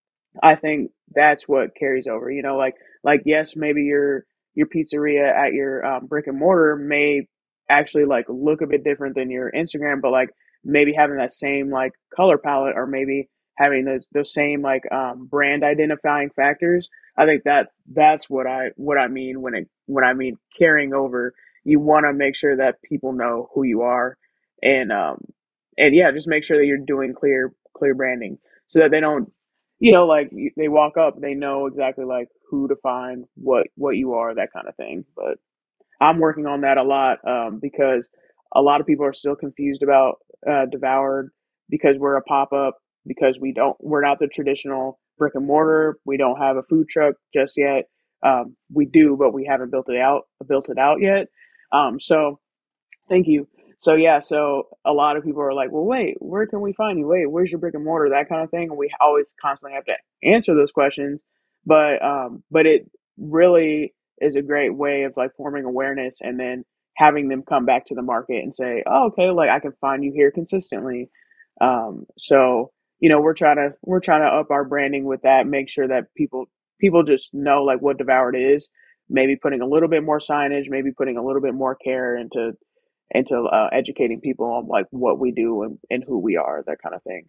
I think that's what carries over. You know, like like yes, maybe your your pizzeria at your um, brick and mortar may actually like look a bit different than your Instagram, but like maybe having that same like color palette, or maybe having those those same like um, brand identifying factors. I think that that's what I what I mean when it when I mean carrying over. You want to make sure that people know who you are, and um and yeah, just make sure that you're doing clear clear branding so that they don't, you know, like they walk up, they know exactly like who to find, what what you are, that kind of thing. But I'm working on that a lot, um, because a lot of people are still confused about uh, Devoured, because we're a pop up, because we don't we're not the traditional brick and mortar. We don't have a food truck just yet. Um, we do, but we haven't built it out built it out yet. Um, so thank you. So yeah, so a lot of people are like, well, wait, where can we find you? Wait, where's your brick and mortar? That kind of thing. And we always constantly have to answer those questions. But um, but it really is a great way of like forming awareness and then having them come back to the market and say, oh, okay, like I can find you here consistently. Um, so you know, we're trying to we're trying to up our branding with that, make sure that people people just know like what Devoured is. Maybe putting a little bit more signage, maybe putting a little bit more care into into uh, educating people on like what we do and, and who we are, that kind of thing.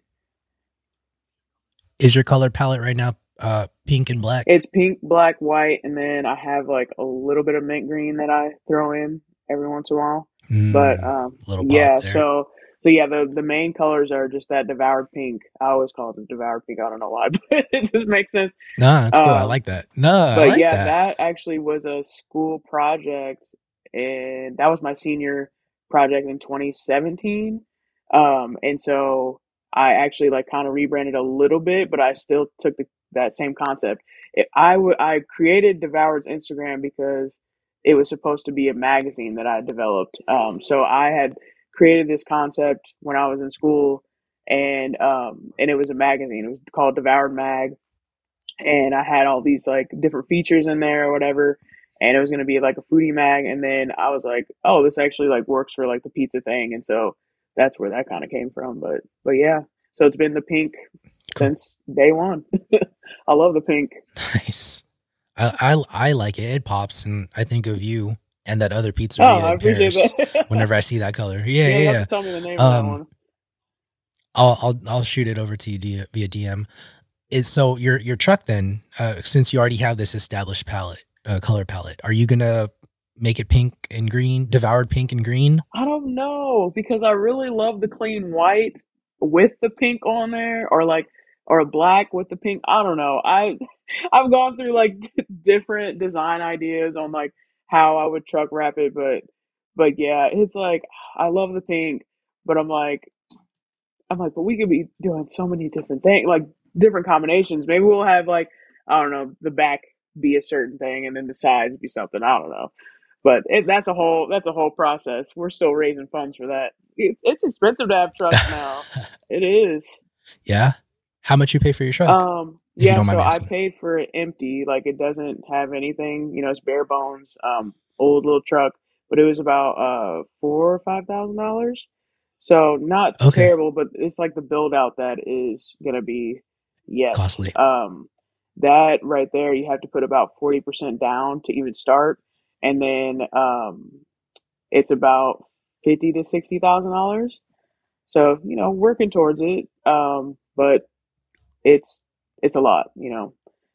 Is your color palette right now uh, pink and black? It's pink, black, white, and then I have like a little bit of mint green that I throw in every once in a while. But Mm, um, little pop yeah, there. so so yeah, the the main colors are just that devoured pink. I always call it the devoured pink. I don't know why, but it just makes sense. Nah, that's cool. I Um, like that. Nah, I but like yeah, that. that actually was a school project, and that was my senior project in twenty seventeen. Um, and so I actually like kind of rebranded a little bit, but I still took the, that same concept. It, I w- I created Devoured's Instagram because it was supposed to be a magazine that I developed. Um, so I had created this concept when I was in school, and um, and it was a magazine. It was called Devoured Mag, and I had all these like different features in there or whatever. And it was going to be like a foodie mag. And then I was like, oh, this actually like works for like the pizza thing. And so that's where that kind of came from. But, but yeah, so it's been the pink Cool. since day one. I love the pink. Nice. I, I I like it. It pops, and I think of you and that other Oh, pizzeria I in appreciate Paris that. whenever I see that color. Yeah, Yeah, you yeah, have to yeah. tell me the name of that Um, one. I'll I'll I'll shoot it over to you D- via D M. Is so your your truck then? Uh, since you already have this established palette, uh, color palette, are you gonna make it pink and green, devoured pink and green? I don't know because I really love the clean white with the pink on there, or like, or black with the pink. I don't know. I I've gone through like d- different design ideas on like how I would truck wrap it, but but yeah, it's like I love the pink, but I'm like I'm like, but we could be doing so many different things, like different combinations. Maybe we'll have like I don't know, the back be a certain thing, and then the sides be something. I don't know, but it, that's a whole that's a whole process. We're still raising funds for that. It's it's expensive to have trucks now. It is. Yeah. How much you pay for your truck, Um, if you yeah. don't mind So me I asking? paid for it empty, like it doesn't have anything. You know, it's bare bones. Um, old little truck, but it was about uh four or five thousand dollars. So not Okay. terrible, but it's like the build out that is gonna be yes. Costly. Um, that right there, you have to put about forty percent down to even start, and then um, it's about fifty to sixty thousand dollars. So you know, working towards it. Um, but it's it's a lot, you know.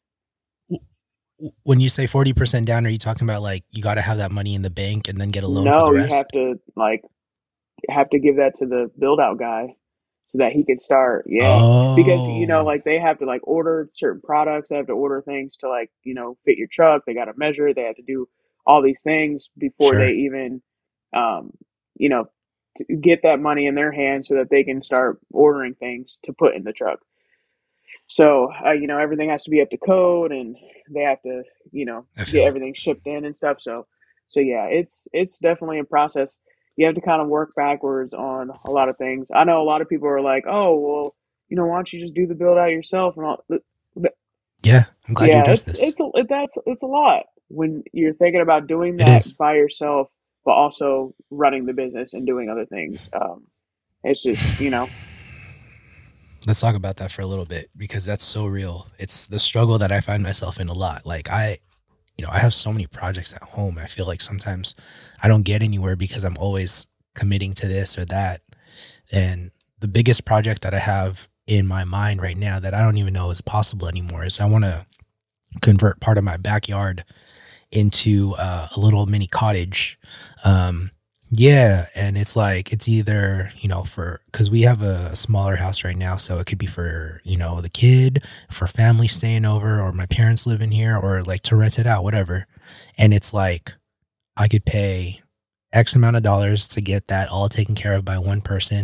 When you say forty percent down, are you talking about like you got to have that money in the bank and then get a loan for the No, you rest? have to like have to give that to the build out guy so that he can start. Yeah. Because, you know, Oh, like they have to like order certain products, they have to order things to like, you know, fit your truck. They got to measure it, they have to do all these things before they sure. even, um, you know, t- get that money in their hands so that they can start ordering things to put in the truck. So, uh, you know, everything has to be up to code and they have to, you know, I get feel it. everything shipped in and stuff. So, so yeah, it's, it's definitely a process. You have to kind of work backwards on a lot of things. I know a lot of people are like, oh, well, you know, why don't you just do the build out yourself and all. But, but Yeah, I'm glad you yeah, addressed it's, this. it's, a, it, that's, it's a lot when you're thinking about doing It that is. by yourself, but also running the business and doing other things. Um, it's just, you know, Let's talk about that for a little bit because that's so real. It's the struggle that I find myself in a lot. Like I, you know, I have so many projects at home. I feel like sometimes I don't get anywhere because I'm always committing to this or that. And the biggest project that I have in my mind right now that I don't even know is possible anymore is I want to convert part of my backyard into uh, a little mini cottage. Um, yeah, and it's like it's either you know for because we have a smaller house right now, so it could be for you know the kid, for family staying over, or my parents living here, or like to rent it out, whatever. And it's like I could pay X amount of dollars to get that all taken care of by one person,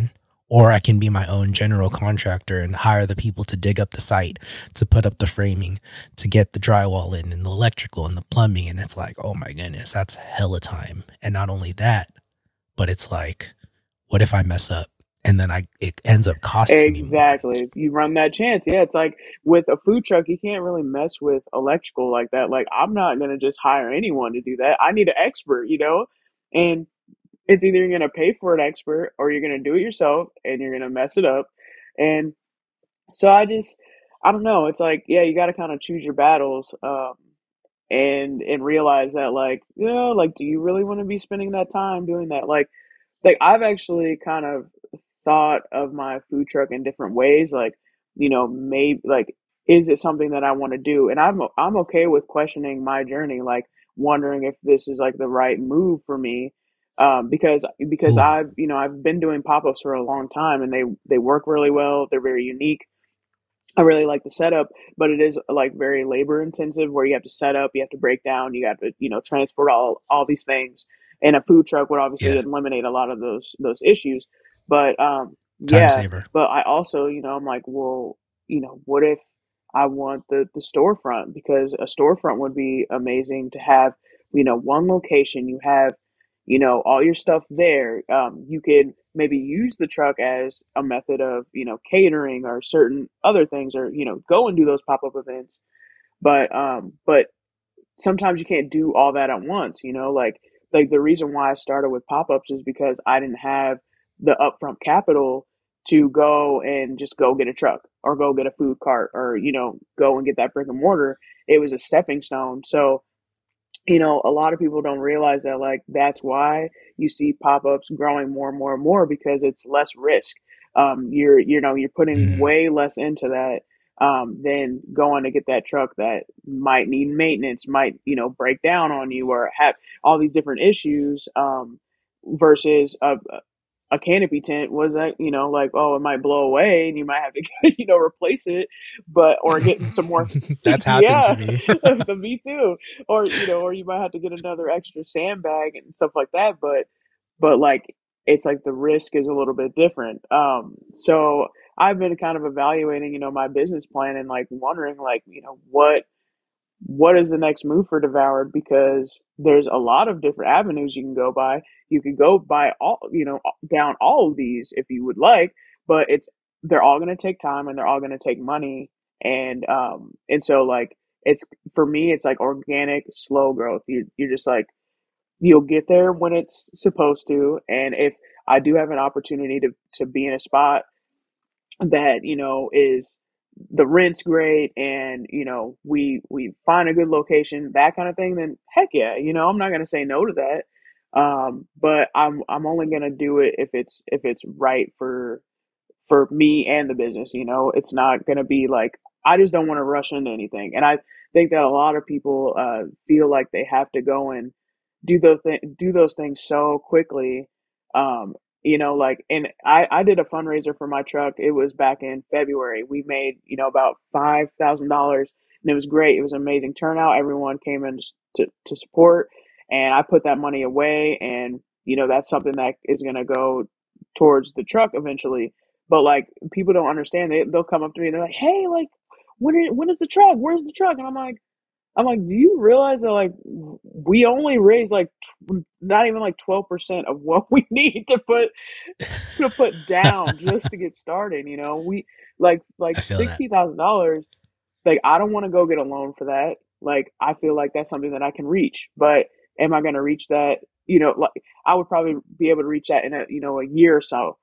or I can be my own general contractor and hire the people to dig up the site, to put up the framing, to get the drywall in and the electrical and the plumbing. And it's like, oh my goodness, that's hella time. And not only that, but it's like, what if I mess up? And then I it ends up costing me more. Exactly. You run that chance. Yeah, it's like with a food truck, you can't really mess with electrical like that. Like I'm not gonna just hire anyone to do that. I need an expert, you know? And it's either you're gonna pay for an expert or you're gonna do it yourself and you're gonna mess it up. And so I just I don't know. It's like, yeah, you gotta kind of choose your battles, um, and and realize that like, you know, like do you really want to be spending that time doing that? Like like I've actually kind of thought of my food truck in different ways. Like, you know, maybe like, is it something that I want to do? And I'm I'm okay with questioning my journey, like wondering if this is like the right move for me. Um, because because Ooh, I've you know I've been doing pop ups for a long time and they they work really well. They're very unique. I really like the setup, but it is like very labor intensive where you have to set up, you have to break down, you have to, you know, transport all all these things. And a food truck would obviously yeah, eliminate a lot of those those issues. But um time yeah, saver. but I also, you know, I'm like, well, you know, what if I want the the storefront? Because a storefront would be amazing to have, you know, one location, you have, you know, all your stuff there. Um, you could maybe use the truck as a method of, you know, catering or certain other things, or, you know, go and do those pop up events. But, um, but sometimes you can't do all that at once, you know, like, like the reason why I started with pop ups is because I didn't have the upfront capital to go and just go get a truck or go get a food cart or, you know, go and get that brick and mortar. It was a stepping stone. So, you know, a lot of people don't realize that, like, that's why you see pop-ups growing more and more and more because it's less risk. Um, you're, you know, you're putting Mm, way less into that um, than going to get that truck that might need maintenance, might, you know, break down on you or have all these different issues um, versus a, a canopy tent was that, you know, like, oh, it might blow away and you might have to, you know, replace it, but, or get some more, that's happened to yeah, me. the me too. Or, you know, or you might have to get another extra sandbag and stuff like that. But, but like, it's like the risk is a little bit different. Um, so I've been kind of evaluating, you know, my business plan and like wondering, like, you know, what, what is the next move for Devoured? Because there's a lot of different avenues you can go by. You could go by all, you know, down all of these if you would like, but it's they're all going to take time and they're all going to take money, and um and so like it's for me it's like organic, slow growth. You you're just like you'll get there when it's supposed to, and if I do have an opportunity to to be in a spot that you know is the rent's great and you know we we find a good location, that kind of thing, then heck yeah, you know I'm not going to say no to that. Um but i'm i'm only going to do it if it's if it's right for for me and the business. You know it's not going to be like, I just don't want to rush into anything, and I think that a lot of people uh feel like they have to go and do those th- do those things so quickly. Um, you know, like, and I I did a fundraiser for my truck. It was back in February. We made you know about five thousand dollars, and it was great. It was an amazing turnout. Everyone came in to to support, and I put that money away, and you know that's something that is going to go towards the truck eventually. But like people don't understand. They they'll come up to me and they're like, "Hey, like, when is, when is the truck? Where's the truck?" And I'm like, I'm like, do you realize that like we only raise like tw- not even like twelve percent of what we need to put to put down just to get started, you know? We like like I feel that. sixty thousand dollars. Like I don't want to go get a loan for that. Like I feel like that's something that I can reach, but am I going to reach that? You know, like I would probably be able to reach that in a, you know, a year or so.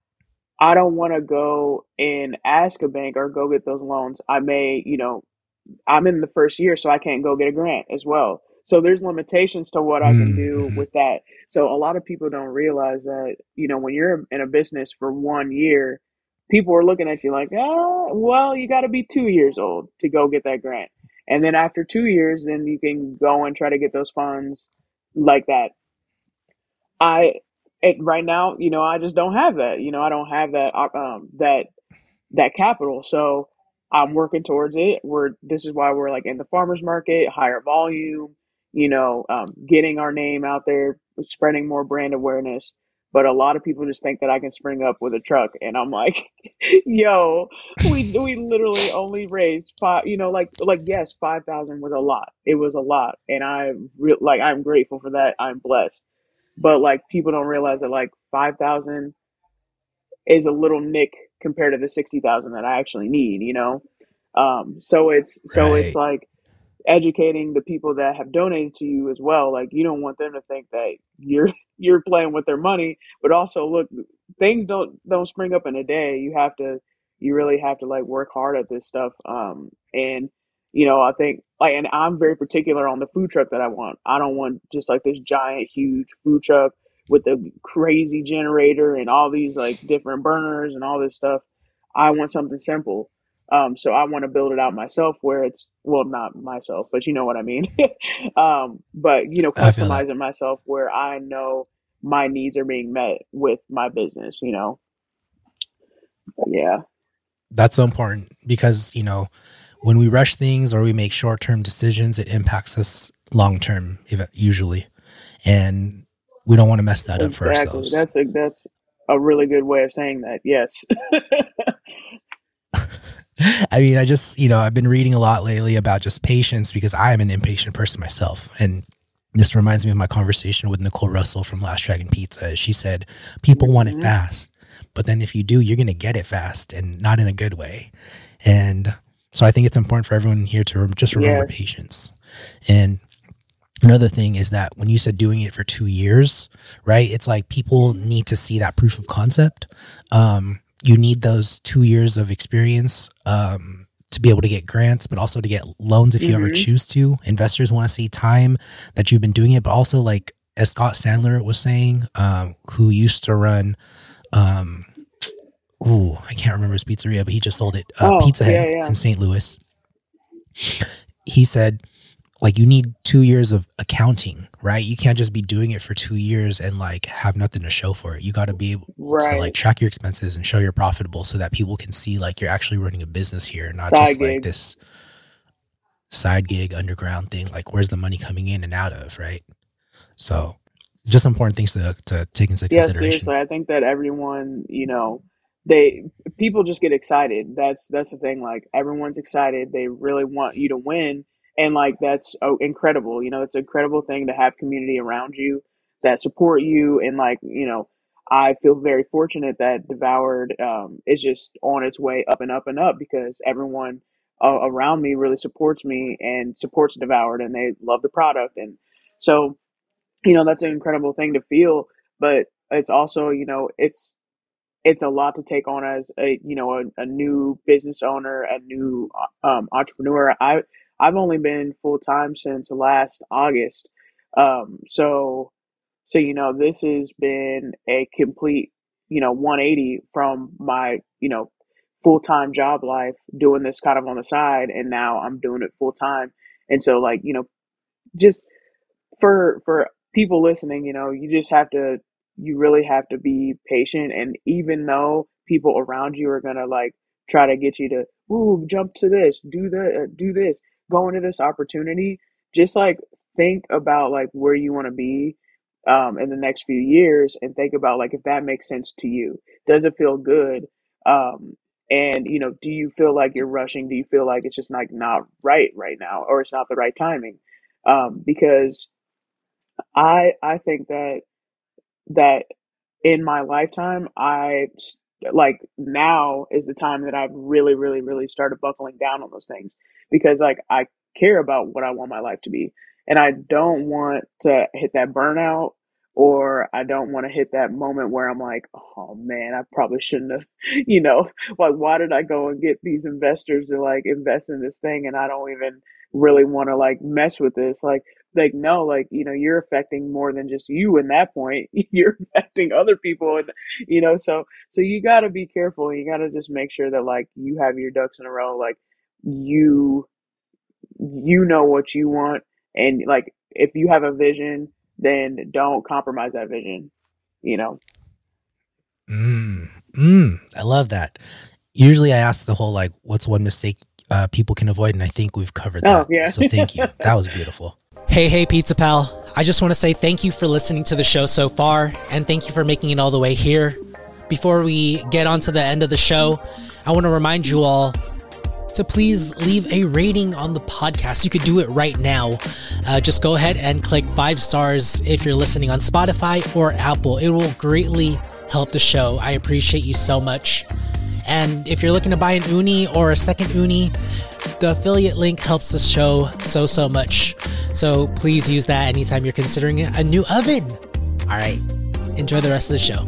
I don't want to go and ask a bank or go get those loans. I may, you know, I'm in the first year, so I can't go get a grant as well. So there's limitations to what I can do Mm-hmm. with that. So a lot of people don't realize that, you know, when you're in a business for one year, people are looking at you like, oh, well, you got to be two years old to go get that grant. And then after two years, then you can go and try to get those funds like that. I, it, right now, you know, I just don't have that. You know, I don't have that, uh, um, that that capital. So I'm working towards it. We're this is why we're like in the farmers market, higher volume, you know, um, getting our name out there, spreading more brand awareness. but a lot of people just think that I can spring up with a truck, and I'm like, yo, we we literally only raised five, you know, like like yes, five thousand was a lot. It was a lot, and I re- like I'm grateful for that. I'm blessed, but like people don't realize that like five thousand is a little nick compared to the sixty thousand that I actually need, you know. Um, so it's so it's Right. like educating the people that have donated to you as well. Like you don't want them to think that you're you're playing with their money, but also look, things don't don't spring up in a day. You have to you really have to like work hard at this stuff. Um, and you know, I think like, and I'm very particular on the food truck that I want. I don't want just like this giant, huge food truck with the crazy generator and all these like different burners and all this stuff. I want something simple. Um, so I want to build it out myself where it's, well, not myself, but you know what I mean? um, but, you know, I feel that. customize it myself where I know my needs are being met with my business, you know? Yeah. That's so important because, you know, when we rush things or we make short-term decisions, it impacts us long-term usually. And we don't want to mess that up for Exactly. ourselves. That's a, that's a really good way of saying that. Yes. I mean, I just, you know, I've been reading a lot lately about just patience because I am an impatient person myself. And this reminds me of my conversation with Nicole Russell from Last Dragon Pizza. She said, people want it Mhm. fast, but then if you do, you're going to get it fast and not in a good way. And so I think it's important for everyone here to rem- just remember Yes. patience. And another thing is that when you said doing it for two years, right? It's like people need to see that proof of concept. Um, you need those two years of experience um, to be able to get grants, but also to get loans if you ever Mhm. choose to. Investors want to see time that you've been doing it, but also like as Scott Sandler was saying, um, who used to run, um, ooh, I can't remember his pizzeria, but he just sold it, uh, Oh, Pizza yeah, Head yeah. in Saint Louis. He said, like, you need two years of accounting, right? You can't just be doing it for two years and like have nothing to show for it. You got to be able to like Right. track your expenses and show you're profitable so that people can see like you're actually running a business here, not Side just like gig. this side gig underground thing. Like, where's the money coming in and out of, right? So, just important things to to take into Yeah, consideration. seriously. I think that everyone, you know, they people just get excited. That's that's the thing. Like everyone's excited. They really want you to win, and like that's oh, incredible. You know, it's an incredible thing to have community around you that support you, and like you know, I feel very fortunate that Devoured um, is just on its way up and up and up because everyone uh, around me really supports me and supports Devoured, and they love the product, and so you know that's an incredible thing to feel, but it's also you know it's it's a lot to take on as a you know a, a new business owner, a new um, entrepreneur. I i've only been full-time since last August, um so so you know this has been a complete you know one eighty from my you know full-time job life, doing this kind of on the side, and now I'm doing it full-time. And so like you know just for for people listening, you know, you just have to you really have to be patient. And even though people around you are gonna like try to get you to ooh jump to this, do the uh, do this, go into this opportunity, just like think about like where you want to be um, in the next few years, and think about like if that makes sense to you. Does it feel good? Um, and you know, do you feel like you're rushing? Do you feel like it's just like not right right now, or it's not the right timing? Um, because I I think that that in my lifetime, I like now is the time that I've really, really, really started buckling down on those things because like I care about what I want my life to be, and I don't want to hit that burnout, or I don't want to hit that moment where I'm like, oh man, I probably shouldn't have, you know, like why did I go and get these investors to like invest in this thing, and I don't even really want to like mess with this, like like no, like you know you're affecting more than just you in that point. You're affecting other people, and you know so so you got to be careful. You got to just make sure that like you have your ducks in a row, like you you know what you want, and like if you have a vision, then don't compromise that vision, you know. Mm, mm, I love that. Usually I ask the whole like, what's one mistake uh, people can avoid? And I think we've covered Oh that. yeah. So thank you. That was beautiful. Hey, hey, Pizza Pal. I just want to say thank you for listening to the show so far, and thank you for making it all the way here. Before we get on to the end of the show, I want to remind you all to please leave a rating on the podcast. You could do it right now. Uh, just go ahead and click five stars if you're listening on Spotify or Apple. It will greatly help the show. I appreciate you so much. And if you're looking to buy an uni or a second uni, the affiliate link helps the show so, so much. So please use that anytime you're considering a new oven. All right, enjoy the rest of the show.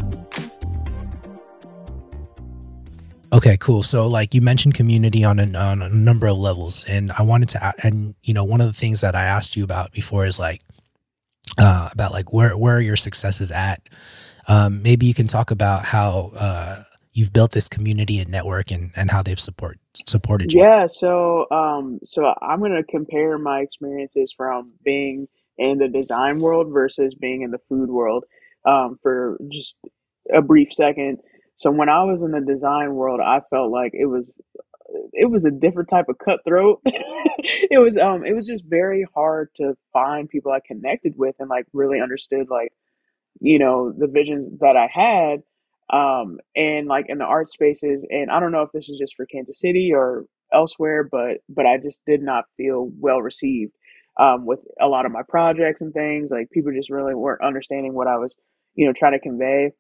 Okay, cool. So like you mentioned community on a, on a number of levels, and I wanted to, and you know, one of the things that I asked you about before is like, uh, about like where, where are your successes at? Um, maybe you can talk about how, uh, you've built this community and network, and, and how they've support supported you. Yeah, so um, so I'm gonna compare my experiences from being in the design world versus being in the food world, um, for just a brief second. So when I was in the design world, I felt like it was it was a different type of cutthroat. It was um it was just very hard to find people I connected with and like really understood like you know, the visions that I had, um, and like in the art spaces. And I don't know if this is just for Kansas City or elsewhere, but but I just did not feel well received, um, with a lot of my projects and things. Like people just really weren't understanding what I was, you know, trying to convey.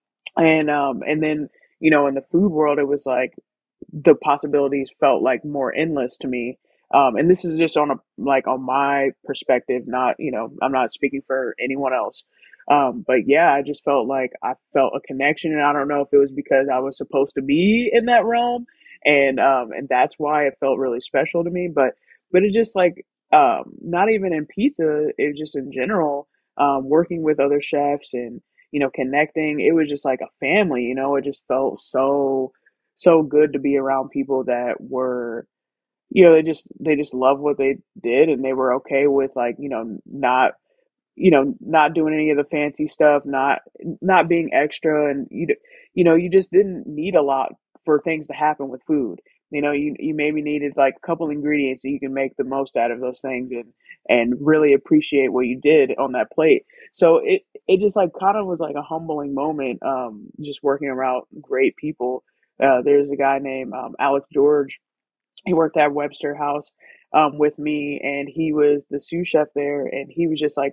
And um, and then you know, in the food world, it was like the possibilities felt like more endless to me. Um, and this is just on a like on my perspective, not you know, I'm not speaking for anyone else. Um, but yeah, I just felt like I felt a connection, and I don't know if it was because I was supposed to be in that realm, and um, and that's why it felt really special to me. But but it just like um, not even in pizza, it was just in general, um, working with other chefs and you know connecting. It was just like a family, you know. It just felt so so good to be around people that were you know they just they just loved what they did, and they were okay with like you know not you know not doing any of the fancy stuff, not not being extra. And you d- you know you just didn't need a lot for things to happen with food. You know you you maybe needed like a couple ingredients so you can make the most out of those things, and and really appreciate what you did on that plate. So it it just like kind of was like a humbling moment, um just working around great people. Uh, there's a guy named um, Alex George. He worked at Webster House, um, with me, and he was the sous chef there, and he was just like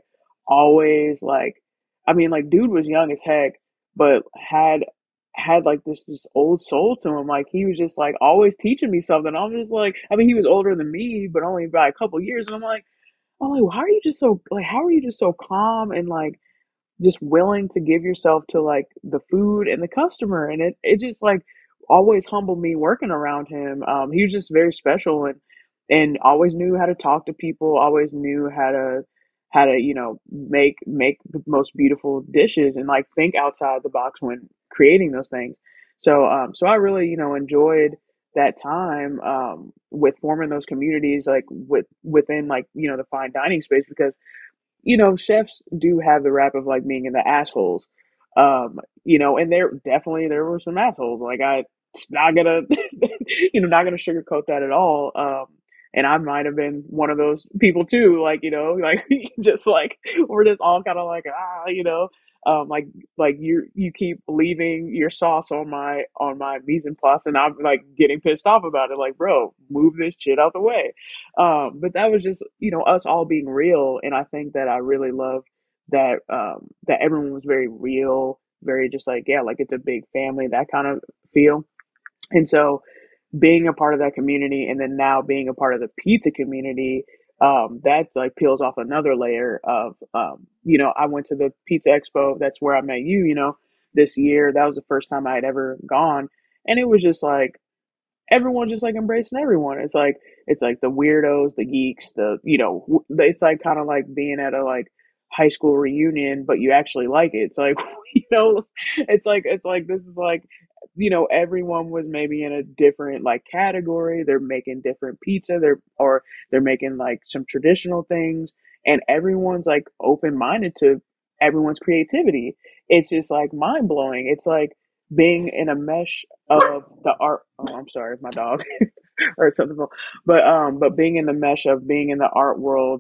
always like, I mean, like dude was young as heck, but had had like this this old soul to him. Like he was just like always teaching me something. I'm just like, I mean, he was older than me, but only by a couple years, and I'm like, oh, like, well, how are you just so like, how are you just so calm and like just willing to give yourself to like the food and the customer. And it, it just like always humbled me working around him. Um, he was just very special, and and always knew how to talk to people, always knew how to how to you know make make the most beautiful dishes, and like think outside the box when creating those things. So um so I really you know enjoyed that time, um with forming those communities like with within like you know the fine dining space, because you know, chefs do have the rap of like being in the assholes. Um, you know, and there definitely there were some assholes. Like I not gonna you know, not gonna sugarcoat that at all. Um and I might have been one of those people too, like, you know, like just like we're just all kind of like ah, you know, um like like you you keep leaving your sauce on my on my mise en place, and I'm like getting pissed off about it, like, bro, move this shit out the way. Um, but that was just, you know, us all being real. And I think that I really loved that, um, that everyone was very real, very just like, yeah, like it's a big family, that kind of feel. And so being a part of that community, and then now being a part of the pizza community, um, that like peels off another layer of, um, you know, I went to the Pizza Expo. That's where I met you, you know, this year. That was the first time I had ever gone. And it was just like, everyone just like embracing everyone. It's like it's like the weirdos, the geeks, the you know, w- it's like kind of like being at a like high school reunion, but you actually like it. It's like you know, it's like it's like this is like you know everyone was maybe in a different like category. They're making different pizza. They're or they're making like some traditional things, and everyone's like open minded to everyone's creativity. It's just like mind blowing. It's like being in a mesh of the art. Oh, I'm sorry, my dog or something. But um, but being in the mesh of being in the art world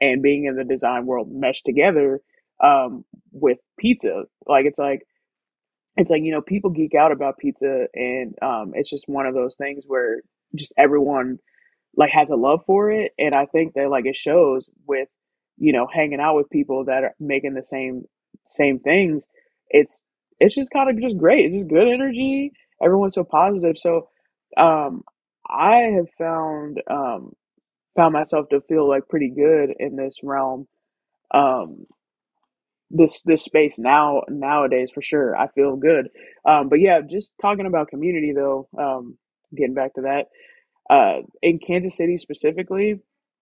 and being in the design world meshed together um, with pizza. Like it's like it's like, you know, people geek out about pizza, and um, it's just one of those things where just everyone like has a love for it. And I think that like it shows with, you know, hanging out with people that are making the same same things. It's it's just kind of just great. It's just good energy. Everyone's so positive. So um I have found um found myself to feel like pretty good in this realm. Um this this space now nowadays for sure. I feel good. Um but yeah, just talking about community though, um getting back to that. Uh in Kansas City specifically,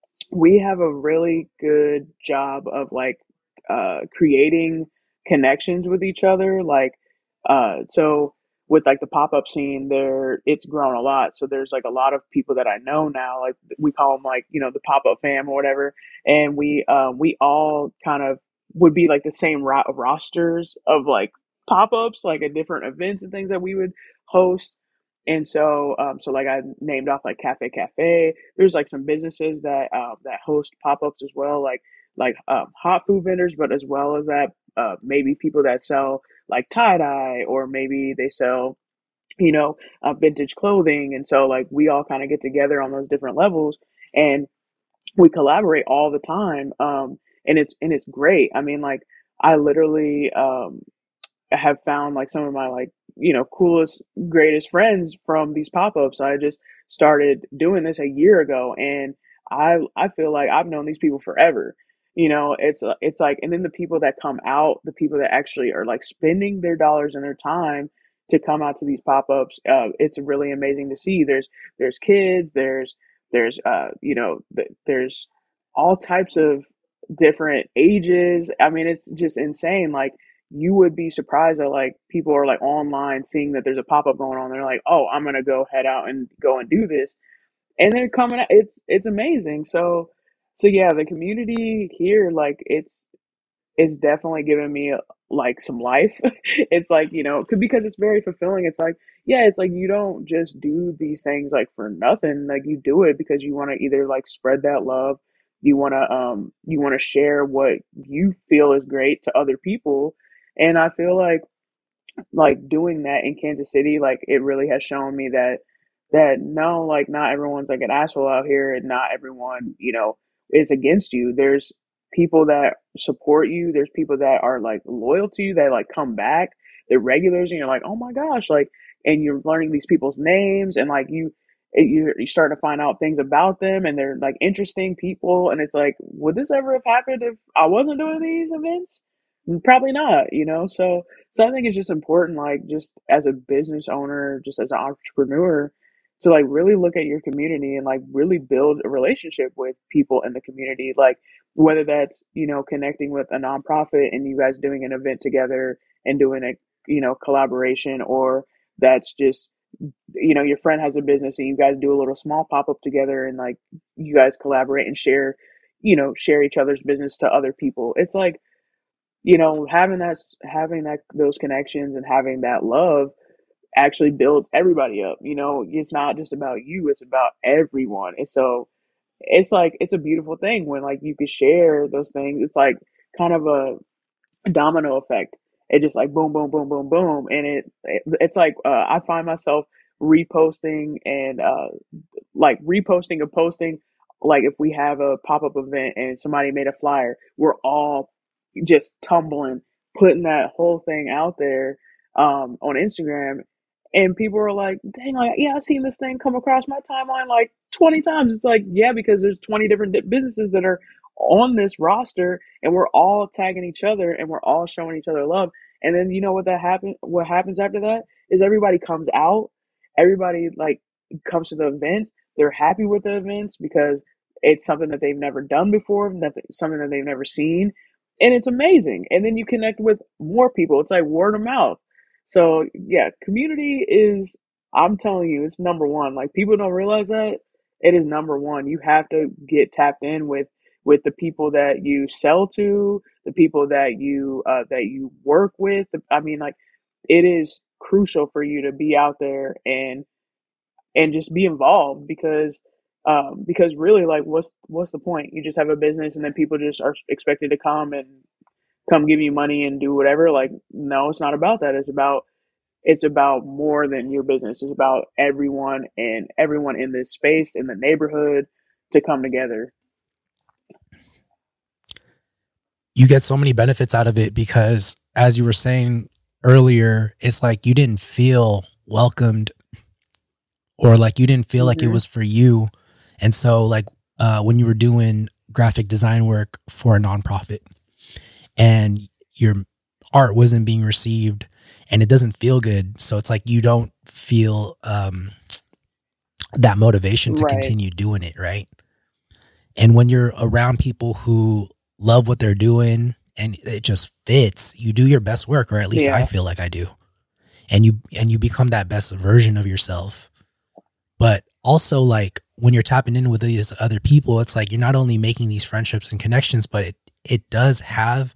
we have a really good job of like uh creating connections with each other, like uh so with like the pop-up scene there, it's grown a lot. So there's like a lot of people that I know now, like we call them like, you know, the pop-up fam or whatever. And we um we all kind of would be like the same ro- rosters of like pop-ups, like at different events and things that we would host. And so, um, so like I named off like Cafe Cafe. There's like some businesses that um, that host pop ups as well, like like um, hot food vendors, but as well as that, uh, maybe people that sell like tie dye, or maybe they sell, you know, uh, vintage clothing. And so like we all kind of get together on those different levels, and we collaborate all the time. Um, and it's and it's great. I mean, like I literally um, have found like some of my like, you know, coolest, greatest friends from these pop-ups. I just started doing this a year ago, and I I feel like I've known these people forever. You know, it's uh, it's like, and then the people that come out, the people that actually are like spending their dollars and their time to come out to these pop-ups, uh, it's really amazing to see. There's there's kids, there's there's uh you know th- there's all types of different ages. I mean, it's just insane. Like you would be surprised that like people are like online seeing that there's a pop up going on. They're like, oh, I'm gonna go head out and go and do this, and they're coming. Out, it's it's amazing. So so yeah, the community here, like it's it's definitely given me like some life. It's like, you know, because it's very fulfilling. It's like, yeah, it's like you don't just do these things like for nothing. Like you do it because you want to either like spread that love, you want to um you want to share what you feel is great to other people. And I feel like like doing that in Kansas City, like it really has shown me that that no, like not everyone's like an asshole out here, and not everyone, you know, is against you. There's people that support you. There's people that are like loyal to you, that like come back. They're regulars, and you're like, oh my gosh, like, and you're learning these people's names, and like you. You you start to find out things about them, and they're like interesting people, and it's like, would this ever have happened if I wasn't doing these events? Probably not, you know. So so I think it's just important, like just as a business owner, just as an entrepreneur, to like really look at your community and like really build a relationship with people in the community. Like whether that's, you know, connecting with a nonprofit and you guys doing an event together and doing a, you know, collaboration, or that's just, you know, your friend has a business and you guys do a little small pop up together, and like you guys collaborate and share, you know, share each other's business to other people. It's like, you know, having that having that those connections and having that love actually builds everybody up. You know, it's not just about you, it's about everyone. And so it's like it's a beautiful thing when like you can share those things. It's like kind of a domino effect. It just like boom, boom, boom, boom, boom, and it, it it's like uh, I find myself reposting and uh, like reposting and posting. Like if we have a pop up event and somebody made a flyer, we're all just tumbling, putting that whole thing out there um, on Instagram, and people are like, "Dang, like yeah, I've seen this thing come across my timeline like twenty times." It's like, yeah, because there's twenty different di- businesses that are on this roster, and we're all tagging each other, and we're all showing each other love. And then you know what that happen? What happens after that is everybody comes out, everybody like comes to the event. They're happy with the events because it's something that they've never done before, that something that they've never seen, and it's amazing. And then you connect with more people. It's like word of mouth. So yeah, community is, I'm telling you, it's number one. Like people don't realize that it is number one. You have to get tapped in with with the people that you sell to, the people that you uh, that you work with. I mean, like it is crucial for you to be out there and and just be involved, because Um, because really, like, what's what's the point? You just have a business, and then people just are expected to come and come give you money and do whatever. Like, no, it's not about that. It's about it's about more than your business. It's about everyone and everyone in this space in the neighborhood to come together. You get so many benefits out of it because, as you were saying earlier, it's like you didn't feel welcomed, or like you didn't feel like it Mm-hmm. was for you. And so like uh, when you were doing graphic design work for a nonprofit and your art wasn't being received and it doesn't feel good. So it's like you don't feel um, that motivation to Right. continue doing it, right? And when you're around people who love what they're doing and it just fits, you do your best work, or at least I Yeah. feel like I do. And you and you become that best version of yourself. But also, like, when you're tapping in with these other people, it's like you're not only making these friendships and connections, but it it does have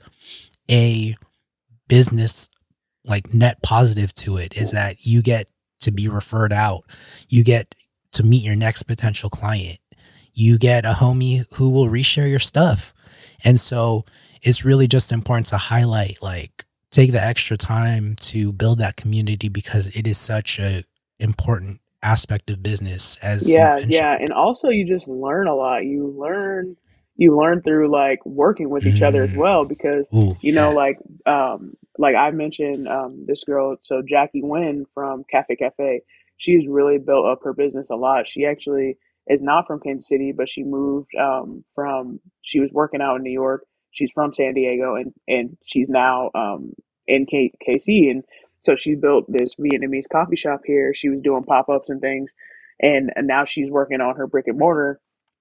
a business like net positive to it, is that you get to be referred out. You get to meet your next potential client. You get a homie who will reshare your stuff. And so it's really just important to highlight, like, take the extra time to build that community because it is such a important aspect of business, as you Yeah, yeah, mentioned. and also you just learn a lot. You learn you learn through like working with each other as Mm. well because Oh, you know yeah. like um like I mentioned um this girl, so Jackie Nguyen from Cafe Cafe, she's really built up her business a lot. She actually is not from Kansas City, but she moved um from she was working out in New York. She's from San Diego, and and she's now um in K- KC, and so she built this Vietnamese coffee shop here. She was doing pop-ups and things, and, and now she's working on her brick and mortar.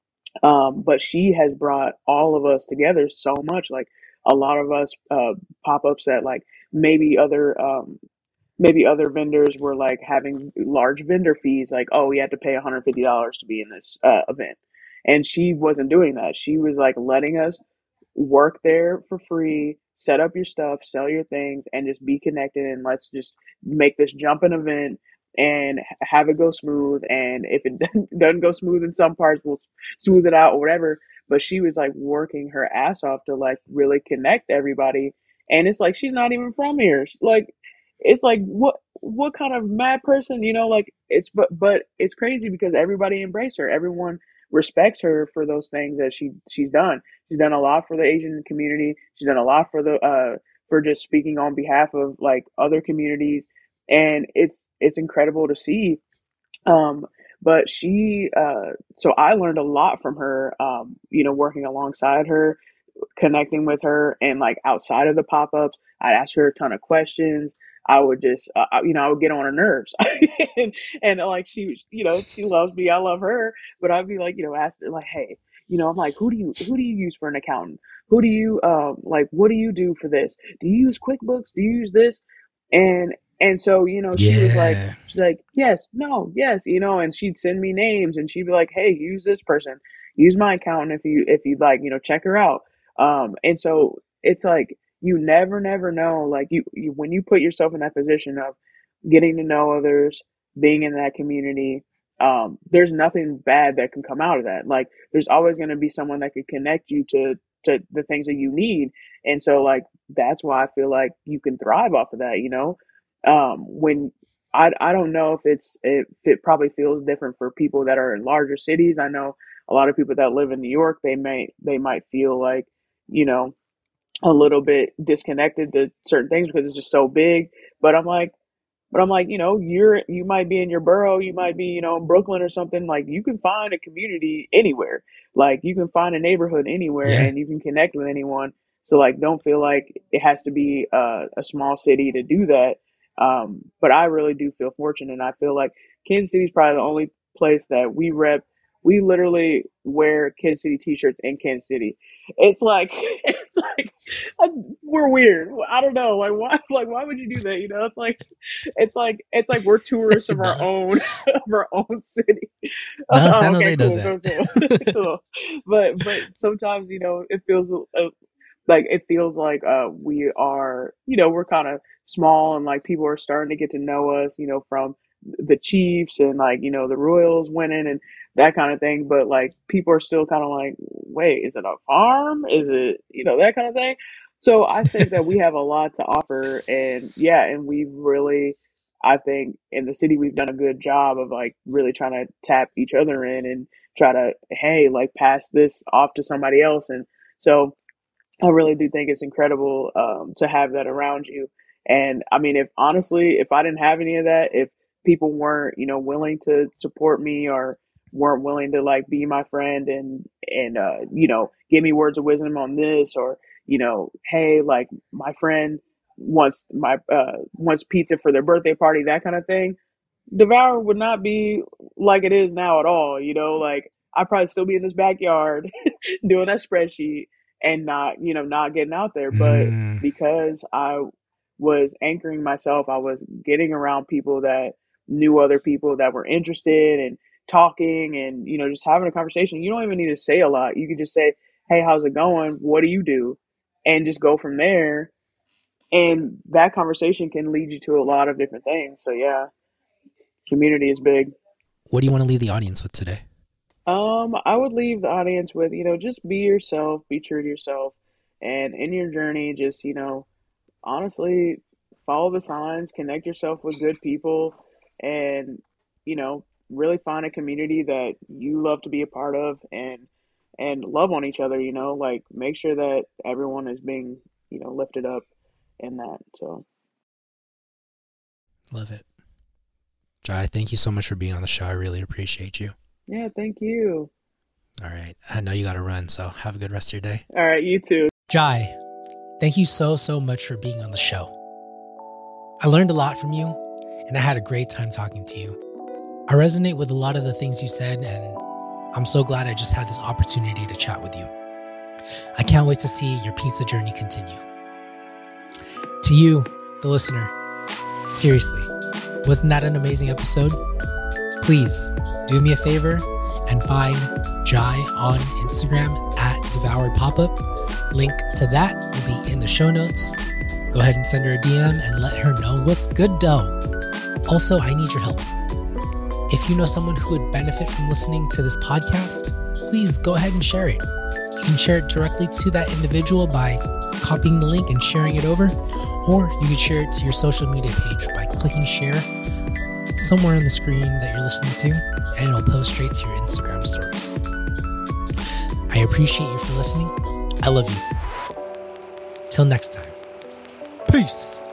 Um, but she has brought all of us together so much. Like a lot of us uh, pop ups that like maybe other um, maybe other vendors were like having large vendor fees. Like, oh, we had to pay one hundred fifty dollars to be in this uh, event, and she wasn't doing that. She was like letting us work there for free, set up your stuff, sell your things, and just be connected. And let's just make this jumping event and have it go smooth. And if it doesn't go smooth in some parts, we'll smooth it out or whatever. But she was like working her ass off to like really connect everybody. And it's like she's not even from here. Like it's like what what kind of mad person, you know? Like it's but but it's crazy because everybody embraced her. Everyone respects her for those things that she she's done. She's done a lot for the Asian community. She's done a lot for the uh for just speaking on behalf of like other communities, and it's it's incredible to see. Um, but she uh so I learned a lot from her. Um, you know, working alongside her, connecting with her, and like outside of the pop-ups I'd ask her a ton of questions. I would just uh, you know I would get on her nerves. and, and like she you know she loves me, I love her, but I'd be like, you know ask her like, hey, you know I'm like, who do you who do you use for an accountant? Who do you um like what do you do for this? Do you use QuickBooks? Do you use this? And and so you know she was like, Yeah. she's like, yes, no, yes, you know and she'd send me names, and she'd be like, hey, use this person, use my accountant if you if you'd like, you know check her out. Um, and so it's like you never, never know. Like you, you, when you put yourself in that position of getting to know others, being in that community, um, there's nothing bad that can come out of that. Like there's always going to be someone that could connect you to to the things that you need. And so like that's why I feel like you can thrive off of that. You know, um, when I I don't know if it's if it probably feels different for people that are in larger cities. I know a lot of people that live in New York, they may they might feel like, you know, a little bit disconnected to certain things because it's just so big. But I'm like, but I'm like, you know, you're you might be in your borough, you might be, you know, in Brooklyn or something. Like you can find a community anywhere. Like you can find a neighborhood anywhere, Yeah. and you can connect with anyone. So like, don't feel like it has to be a, a small city to do that. Um, but I really do feel fortunate. And I feel like Kansas City is probably the only place that we rep. We literally wear Kansas City t-shirts in Kansas City. It's like it's like I, we're weird. I don't know. Like why? Like why would you do that? You know, it's like it's like it's like we're tourists of our No. own of our own city. No, Oh, San okay, Jose does cool, that. cool, cool, cool. But but sometimes you know it feels uh, like it feels like uh we are you know we're kind of small, and like people are starting to get to know us, you know from the Chiefs and like, you know, the Royals winning and that kind of thing. But like people are still kind of like, wait, is it a farm? Is it, you know, that kind of thing. So I think that we have a lot to offer, and yeah, and we've really, I think in the city we've done a good job of like really trying to tap each other in and try to, hey, like pass this off to somebody else. And so I really do think it's incredible um, to have that around you. And I mean, if honestly, if I didn't have any of that, if people weren't, you know, willing to support me or weren't willing to like be my friend and and uh, you know, give me words of wisdom on this, or you know, hey, like my friend wants my uh, wants pizza for their birthday party, that kind of thing. Devour would not be like it is now at all. You know, like I'd probably still be in this backyard doing that spreadsheet and not, you know, not getting out there. But Mm, because I was anchoring myself, I was getting around people that knew other people that were interested and talking and, you know, just having a conversation. You don't even need to say a lot. You can just say, hey, how's it going? What do you do? And just go from there. And that conversation can lead you to a lot of different things. So, yeah, community is big. what do you want to leave the audience with today? Um, I would leave the audience with, you know, just be yourself, be true to yourself, and in your journey, just, you know, honestly, follow the signs, connect yourself with good people, and, you know, really find a community that you love to be a part of and and love on each other, you know, like make sure that everyone is being, you know, lifted up in that. So, Love it. Jai, thank you so much for being on the show. I really appreciate you. yeah, thank you. All right. I know you got to run, so have a good rest of your day. All right, you too. Jai, thank you so, so much for being on the show. I learned a lot from you, and I had a great time talking to you. I resonate with a lot of the things you said, and I'm so glad I just had this opportunity to chat with you. I can't wait to see your pizza journey continue. To you, the listener, seriously, wasn't that an amazing episode? Please do me a favor and find Jai on Instagram at Devoured Popup. Link to that will be in the show notes. Go ahead and send her a D M and let her know what's good dough. Also, I need your help. If you know someone who would benefit from listening to this podcast, please go ahead and share it. You can share it directly to that individual by copying the link and sharing it over, or you can share it to your social media page by clicking share somewhere on the screen that you're listening to, and it'll post straight to your Instagram stories. I appreciate you for listening. I love you. Till next time. Peace.